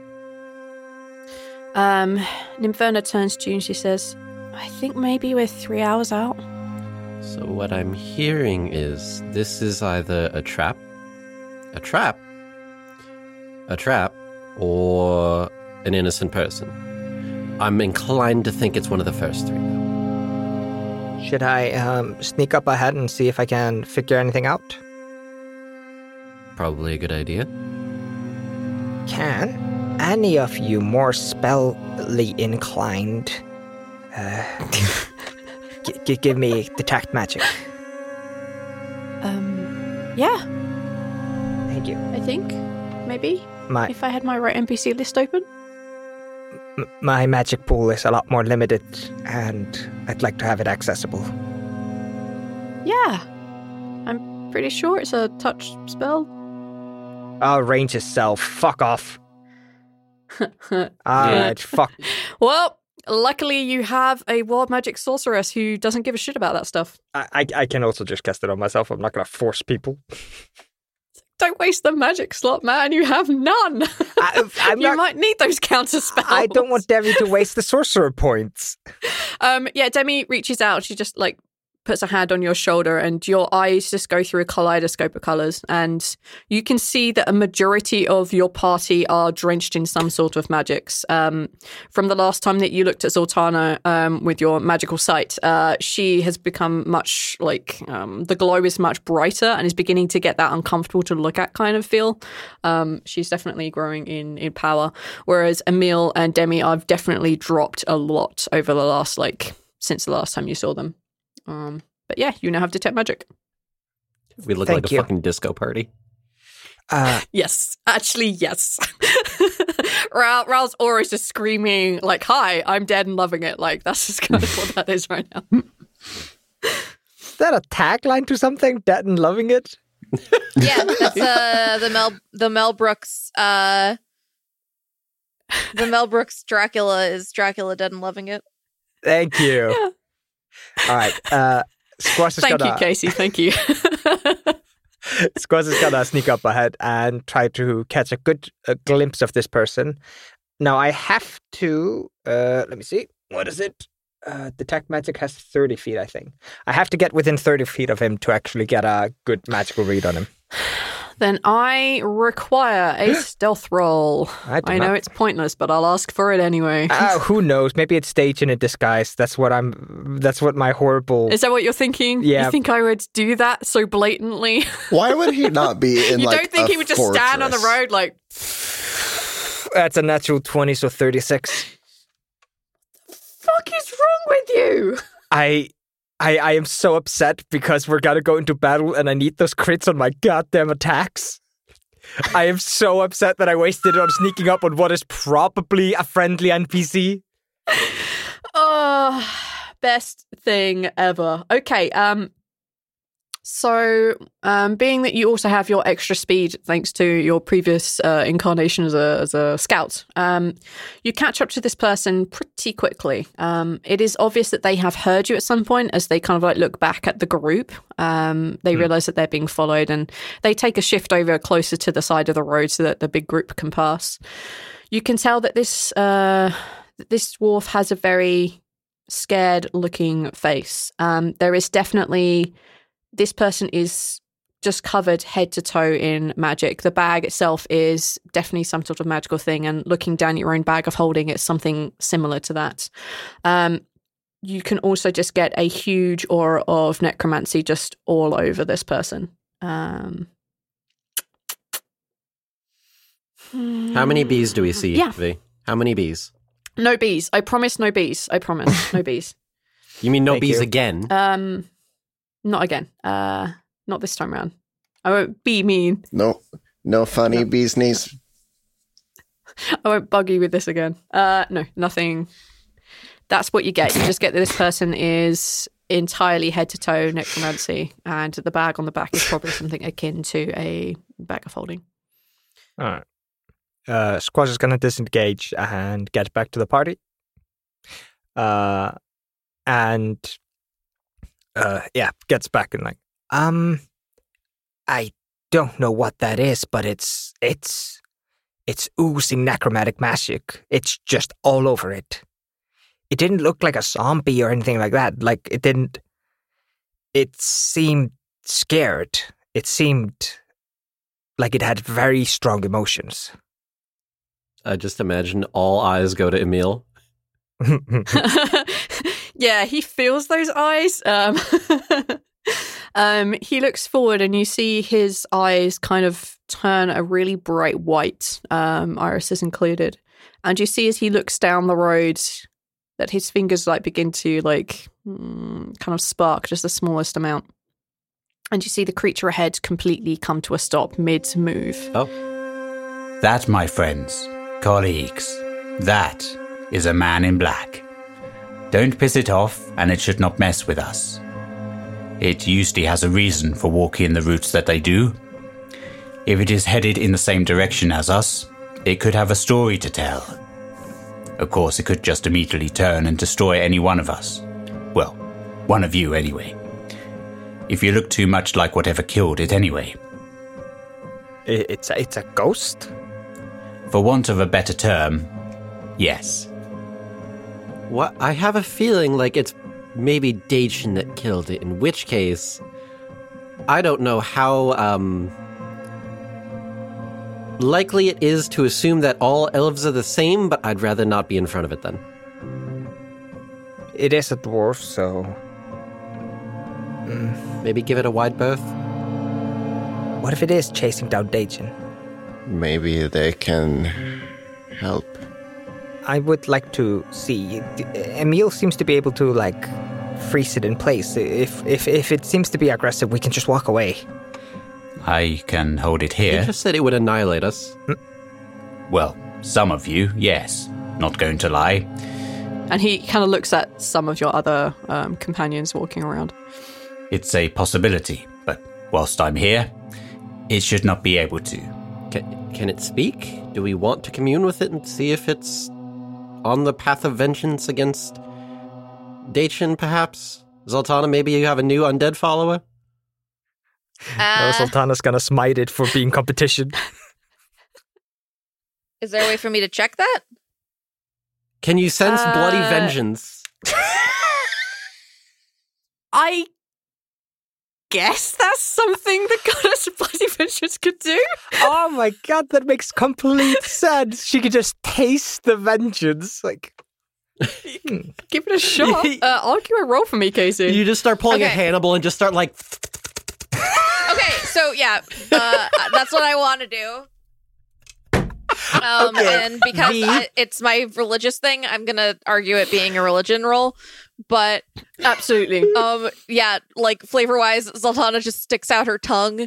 Nympherna turns to you and she says, I think maybe we're 3 hours out. So what I'm hearing is this is either a trap, or an innocent person. I'm inclined to think it's one of the first three, though. Should I sneak up ahead and see if I can figure anything out? Probably a good idea. Can any of you more spellly inclined give me detect magic? Yeah. Thank you. I think, maybe, if I had my right NPC list open. My magic pool is a lot more limited, and I'd like to have it accessible. Yeah. I'm pretty sure it's a touch spell. Oh, range itself. Fuck off. Alright, fuck. Well, luckily you have a wild magic sorceress who doesn't give a shit about that stuff. I can also just cast it on myself. I'm not going to force people. Don't waste the magic slot, man. You have none. You might need those counter spells. I don't want Demi to waste the sorcerer points. Yeah, Demi reaches out. She just like puts a hand on your shoulder and your eyes just go through a kaleidoscope of colors. And you can see that a majority of your party are drenched in some sort of magics. From the last time that you looked at Zoltana with your magical sight, she has become much like the glow is much brighter and is beginning to get that uncomfortable to look at kind of feel. She's definitely growing in power. Whereas Emil and Demi have definitely dropped a lot over the last since the last time you saw them. But yeah, you now have detect magic. We look like a fucking disco party. Yes, actually, yes. Raoul's aura is just screaming like, "Hi, I'm dead and loving it." Like that's just kind of what that is right now. Is that a tagline to something? Dead and loving it? Yeah, that's the Mel Brooks The Mel Brooks Dracula is Dracula Dead and Loving It. Thank you. Yeah. All right. Squash is Thank gonna... you, Casey. Thank you. Squash is gonna sneak up ahead and try to catch a good glimpse of this person. Now I have to... let me see. What is it? Detect magic has 30 feet, I think. I have to get within 30 feet of him to actually get a good magical read on him. Then I require a stealth roll. I know it's pointless, but I'll ask for it anyway. Who knows? Maybe it's staging in disguise. That's what my horrible... Is that what you're thinking? Yeah. You think I would do that so blatantly? Why would he not be in you like don't think a he would just stand on the fortress? road like... That's a natural 20, so 36. Fuck is wrong with you? I am so upset because we're gonna go into battle and I need those crits on my goddamn attacks. I am so upset that I wasted it on sneaking up on what is probably a friendly NPC. Oh, best thing ever. Okay, so being that you also have your extra speed thanks to your previous incarnation as a scout, you catch up to this person pretty quickly. It is obvious that they have heard you at some point as they kind of like look back at the group. They realize that they're being followed and they take a shift over closer to the side of the road so that the big group can pass. You can tell that this dwarf has a very scared looking face. There is definitely... This person is just covered head to toe in magic. The bag itself is definitely some sort of magical thing, and looking down your own bag of holding, it's something similar to that. You can also just get a huge aura of necromancy just all over this person. How many bees do we see, Yeah. V? How many bees? No bees. I promise no bees. I promise no bees. You mean no Thank bees you. again? Not again. Not this time around. I won't be mean. No funny bees knees. I won't bug you with this again. No, nothing. That's what you get. You just get that this person is entirely head to toe necromancy, and the bag on the back is probably something akin to a bag of holding. All right. Squash is gonna disengage and get back to the party. Gets back and like, I don't know what that is, but it's oozing necromantic magic. It's just all over it. It didn't look like a zombie or anything like that. Like, it didn't... It seemed scared. It seemed like it had very strong emotions. I just imagine all eyes go to Emil. Yeah, he feels those eyes. He looks forward and you see his eyes kind of turn a really bright white, irises included. And you see as he looks down the road that his fingers like begin to like kind of spark just the smallest amount. And you see the creature ahead completely come to a stop mid-move. Oh. That, my friends, colleagues, that is a man in black. Don't piss it off, and it should not mess with us. It usually has a reason for walking in the routes that they do. If it is headed in the same direction as us, it could have a story to tell. Of course, it could just immediately turn and destroy any one of us. Well, one of you anyway. If you look too much like whatever killed it anyway. It's a ghost? For want of a better term, yes. What? I have a feeling like it's maybe Dacian that killed it, in which case, I don't know how likely it is to assume that all elves are the same, but I'd rather not be in front of it then. It is a dwarf, so... Maybe give it a wide berth? What if it is chasing down Dacian? Maybe they can help. I would like to see. Emil seems to be able to, like, freeze it in place. If it seems to be aggressive, we can just walk away. I can hold it here. You just said it would annihilate us. Well, some of you, yes. Not going to lie. And he kind of looks at some of your other companions walking around. It's a possibility, but whilst I'm here, it should not be able to. Can it speak? Do we want to commune with it and see if it's on the path of vengeance against Daichin, perhaps? Zoltana, maybe you have a new undead follower? No, Sultana's gonna smite it for being competition. Is there a way for me to check that? Can you sense bloody vengeance? I guess that's something the goddess of bloody vengeance could do. Oh my god, that makes complete sense. She could just taste the vengeance. Like, give it a shot. I'll give a roll for me, Casey. You just start pulling a Hannibal and just start like... Okay, so yeah, that's what I want to do. And because it's my religious thing, I'm gonna argue it being a religion roll. But absolutely, yeah, like flavor-wise, Zoltana just sticks out her tongue.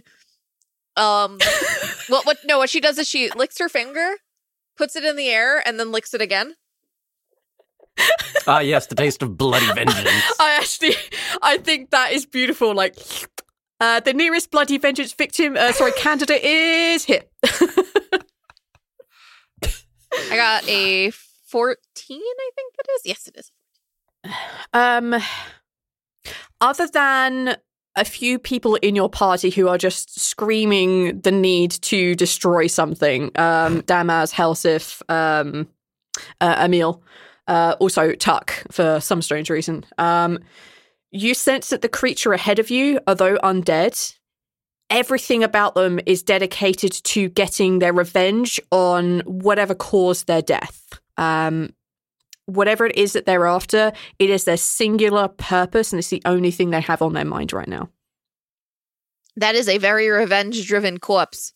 What she does is she licks her finger, puts it in the air, and then licks it again. Ah, yes, the taste of bloody vengeance. I think that is beautiful. Like, the nearest bloody vengeance candidate is here. I got a 14, I think that is. Yes, it is. Other than a few people in your party who are just screaming the need to destroy something, Damaz, Helsif, Emil, also Tuck for some strange reason, you sense that the creature ahead of you, although undead, everything about them is dedicated to getting their revenge on whatever caused their death. Whatever it is that they're after, it is their singular purpose, and it's the only thing they have on their mind right now. That is a very revenge-driven corpse.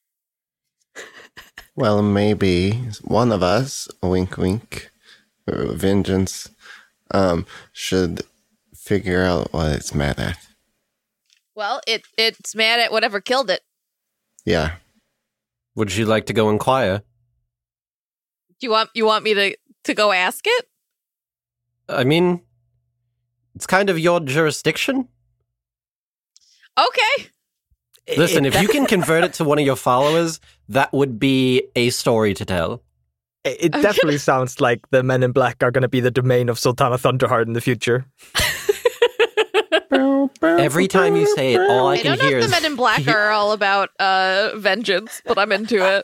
Well, maybe one of us, wink wink, vengeance, should figure out what it's mad at. Well, it's mad at whatever killed it. Yeah. Would you like to go inquire? You want me to go ask it? I mean, it's kind of your jurisdiction. Okay. Listen, if you can convert it to one of your followers, that would be a story to tell. It definitely sounds like the Men in Black are going to be the domain of Sultana Thunderheart in the future. Every time you say it, all I can don't know hear if is... the Men in Black are all about vengeance, but I'm into it.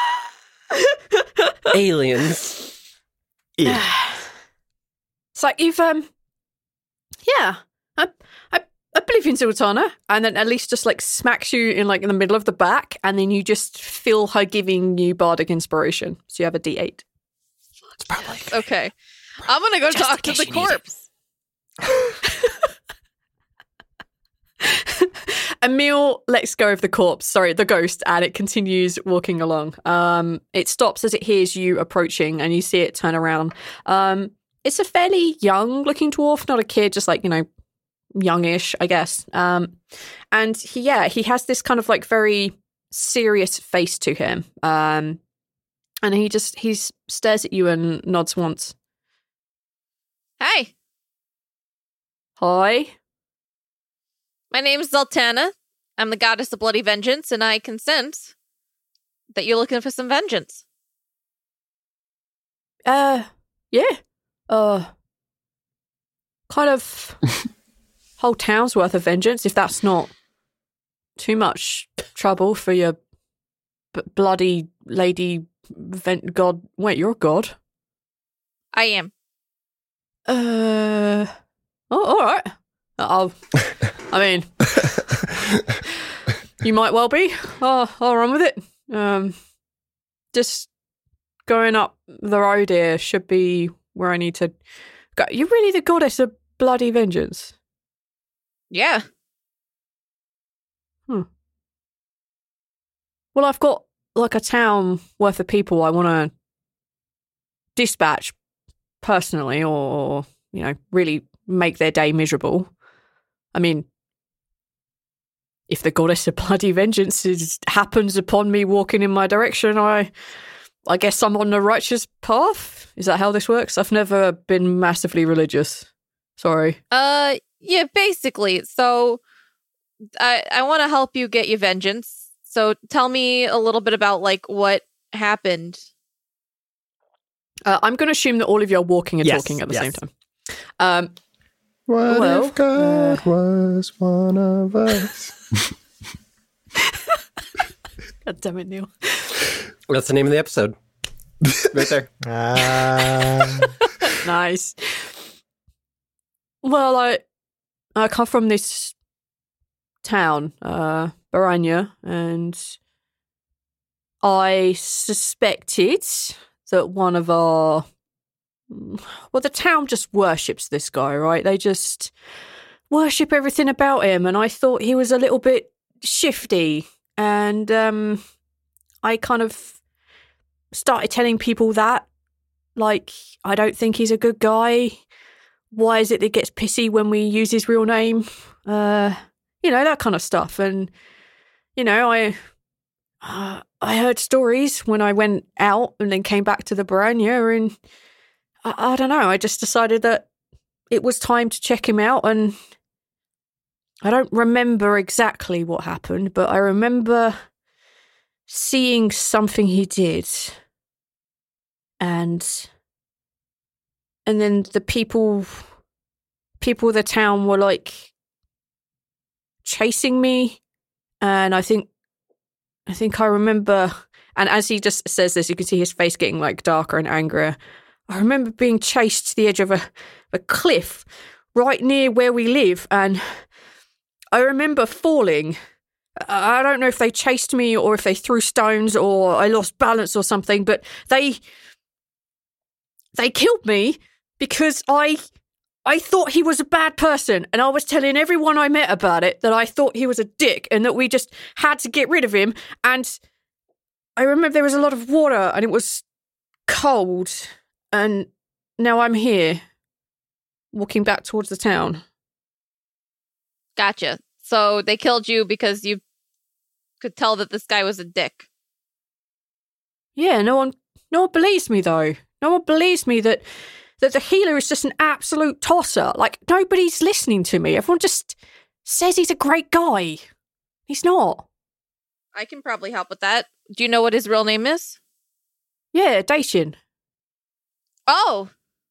Aliens. It's like you've yeah, I believe in Sultana, and then at least just like smacks you in like in the middle of the back, and then you just feel her giving you bardic inspiration. So you have a D8. It's probably good. Okay. I'm gonna go talk to the corpse. Emil lets go of the ghost, and it continues walking along. It stops as it hears you approaching, and you see it turn around. It's a fairly young-looking dwarf, not a kid, just like, youngish, I guess. And he has this kind of like very serious face to him. And he stares at you and nods once. Hi. Hi. My name's Zoltana. I'm the goddess of bloody vengeance, and I can sense that you're looking for some vengeance. Yeah. Kind of whole town's worth of vengeance, if that's not too much trouble for your bloody lady god. Wait, you're a god? I am. Oh, all right. I mean, you might well be. I'll run with it. Just going up the road here should be where I need to go. You're really the goddess of bloody vengeance? Yeah. Well, I've got like a town worth of people I want to dispatch personally, or really make their day miserable. I mean, if the goddess of bloody vengeance happens upon me walking in my direction, I guess I'm on the righteous path. Is that how this works? I've never been massively religious. Sorry. Yeah, basically. So I want to help you get your vengeance. So tell me a little bit about like what happened? I'm going to assume that all of you are walking and Yes, talking at the yes. same time. What Well, if God was one of us? God damn it, Neil. That's the name of the episode. Right there. Nice. Well, I come from this town, Baranya, and I suspected that one of our... Well, the town just worships this guy, right? They just worship everything about him, and I thought he was a little bit shifty, and I kind of started telling people that, like, I don't think he's a good guy. Why is it that he gets pissy when we use his real name? That kind of stuff. And, I heard stories when I went out and then came back to the Baranya, and I don't know, I just decided that it was time to check him out. And I don't remember exactly what happened, but I remember seeing something he did. And then the people of the town were like chasing me, and I think I remember, and as he just says this, you can see his face getting like darker and angrier. I remember being chased to the edge of a cliff right near where we live, and I remember falling. I don't know if they chased me or if they threw stones or I lost balance or something, but they killed me because I thought he was a bad person, and I was telling everyone I met about it, that I thought he was a dick and that we just had to get rid of him. And I remember there was a lot of water and it was cold, and now I'm here walking back towards the town. Gotcha. So they killed you because you could tell that this guy was a dick. Yeah, no one believes me though. No one believes me that the healer is just an absolute tosser. Like, nobody's listening to me. Everyone just says he's a great guy. He's not. I can probably help with that. Do you know what his real name is? Yeah, Dacian. Oh.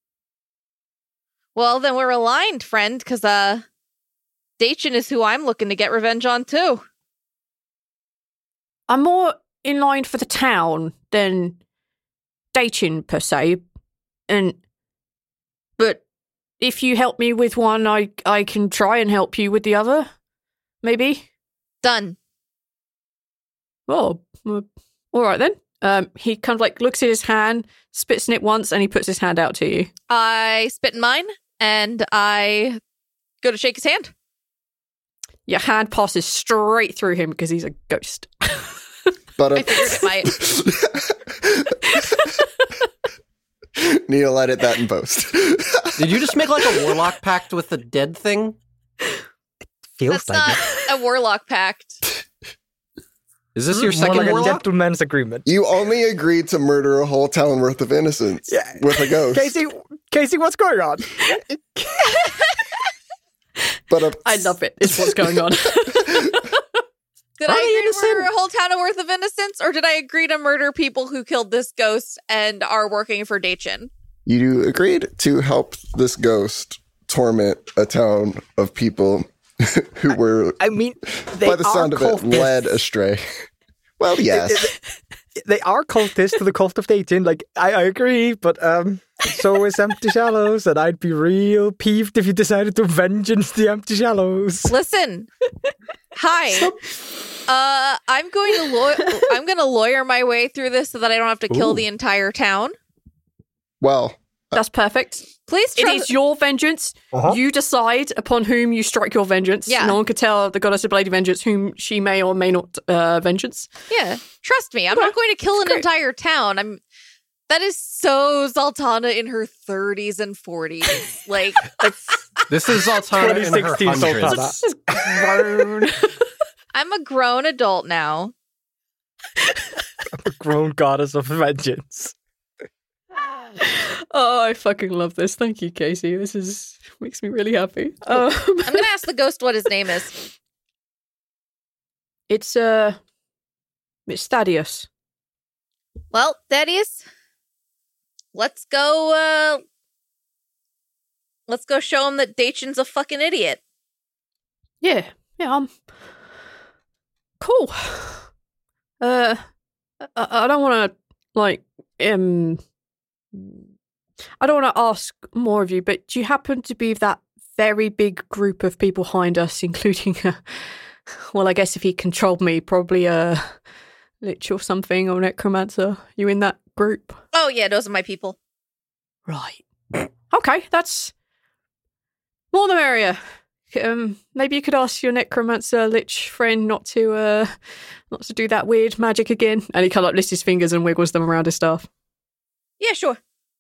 Well, then we're aligned, friend, because Dacian is who I'm looking to get revenge on, too. I'm more in line for the town than Dacian, per se. But if you help me with one, I can try and help you with the other. Maybe? Done. Oh, all right then. He kind of like looks at his hand, spits in it once, and he puts his hand out to you. I spit in mine, and I go to shake his hand. Your hand passes straight through him because he's a ghost. But I figured it might. Neil, edit that in post. Did you just make like a warlock pact with the dead thing? Feels That's like not it. a warlock pact. Is this your More second like a warlock? gentleman's agreement. You only agreed to murder a whole town worth of innocents with a ghost. Casey, what's going on? But I love it. It's what's going on. Did I agree to murder a whole town worth of innocents, or did I agree to murder people who killed this ghost and are working for Dacian? You agreed to help this ghost torment a town of people who were, I mean, they by the sound are of it, led astray. Well, yes. They are cultists to the cult of Dacian. Like, I agree, but so is Empty Shallows, and I'd be real peeved if you decided to vengeance the Empty Shallows. Listen, hi. I'm going to lawyer my way through this so that I don't have to kill the entire town. Well, That's perfect. Please It trust. is your vengeance. You decide upon whom you strike your vengeance. Yeah. No one could tell the goddess of Lady Vengeance whom she may or may not vengeance. Yeah, trust me. I'm not going to kill an entire town. That is so Zoltana in her 30s and 40s. Like, This is Zoltana in her 2016 hundreds. Zoltana. I'm a grown adult now. A grown goddess of vengeance. Oh, I fucking love this. Thank you, Casey. This makes me really happy. I'm going to ask the ghost what his name is. It's Thaddeus. Well, Thaddeus, let's go show him that Dacian's a fucking idiot. Yeah, cool. I don't want to, I don't want to ask more of you, but do you happen to be that very big group of people behind us, including, well, I guess if he controlled me, probably a lich or something, or necromancer? You in that group? Oh, yeah, those are my people. Right. Okay, that's more the merrier. Maybe you could ask your necromancer lich friend not to do that weird magic again. And he kind of lifts his fingers and wiggles them around his staff. Yeah, sure.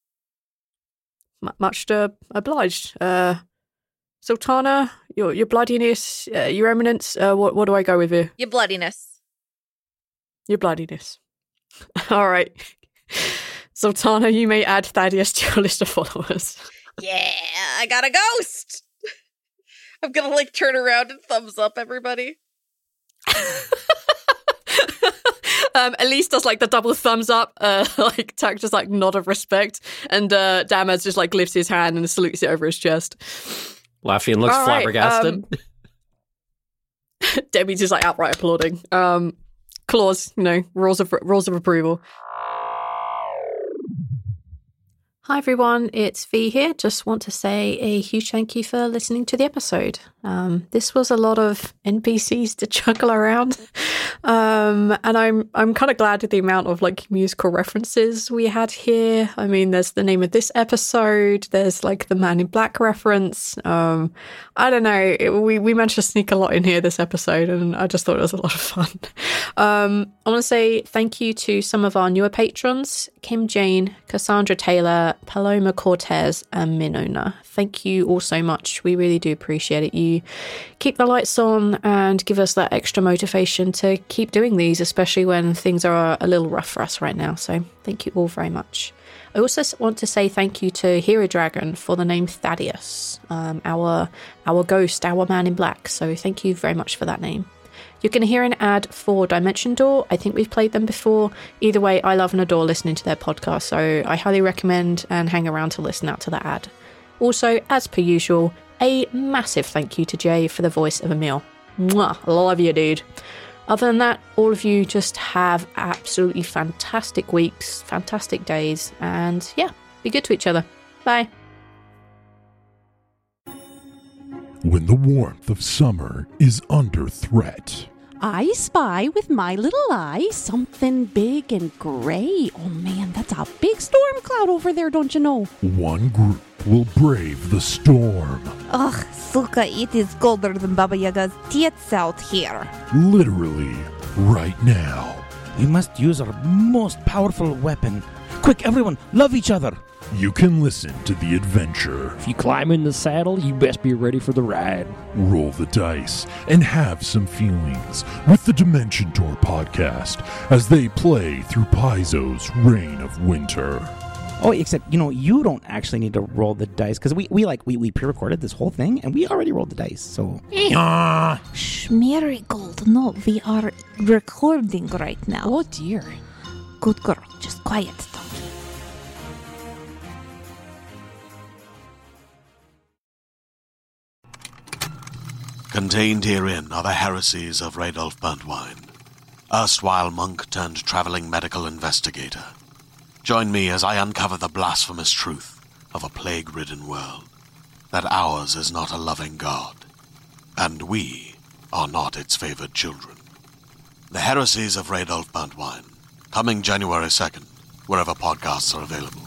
Much obliged. Sultana, your bloodiness, your eminence. What do I go with here? Your bloodiness. Your bloodiness. All right. Sultana, you may add Thaddeus to your list of followers. Yeah, I got a ghost. I'm gonna turn around and thumbs up everybody. Elise does the double thumbs up, Tak just nod of respect, and Damaz just lifts his hand and salutes it over his chest. Laffian looks flabbergasted. Debbie's just outright applauding. Claws, rules of approval. Hi everyone, it's V here. Just want to say a huge thank you for listening to the episode. This was a lot of NPCs to juggle around, and I'm kind of glad at the amount of musical references we had here. I mean, there's the name of this episode. There's the Man in Black reference. I don't know. We managed to sneak a lot in here this episode, and I just thought it was a lot of fun. I want to say thank you to some of our newer patrons: Kim Jane, Cassandra Taylor, Paloma Cortez, and Minona. Thank you all so much. We really do appreciate it. You keep the lights on and give us that extra motivation to keep doing these, especially when things are a little rough for us right now. So thank you all very much. I also want to say thank you to Hero Dragon for the name Thaddeus, our ghost, our man in black. So thank you very much for that name. You're going to hear an ad for Dimension Door. I think we've played them before. Either way, I love and adore listening to their podcast, so I highly recommend and hang around to listen out to that ad. Also, as per usual, a massive thank you to Jay for the voice of Emil. Mwah, love you, dude. Other than that, all of you just have absolutely fantastic weeks, fantastic days, and yeah, be good to each other. Bye. When the warmth of summer is under threat, I spy with my little eye something big and grey. Oh man, that's a big storm cloud over there, don't you know? one group will brave the storm. Ugh, Suka, it is colder than Baba Yaga's tits out here. Literally, right now. We must use our most powerful weapon. Quick, everyone, love each other. You can listen to the adventure. If you climb in the saddle, you best be ready for the ride. Roll the dice and have some feelings with the Dimension Door podcast as they play through Paizo's Reign of Winter. Oh, except, you don't actually need to roll the dice, because we pre-recorded this whole thing, and we already rolled the dice, so... Shh, Marigold, no, we are recording right now. Oh, dear. Good girl, just quiet, donkey. Contained herein are the heresies of Radolf Burntwine, erstwhile monk turned traveling medical investigator. Join me as I uncover the blasphemous truth of a plague-ridden world, that ours is not a loving God, and we are not its favored children. The heresies of Radolf Burntwine, coming January 2nd, wherever podcasts are available.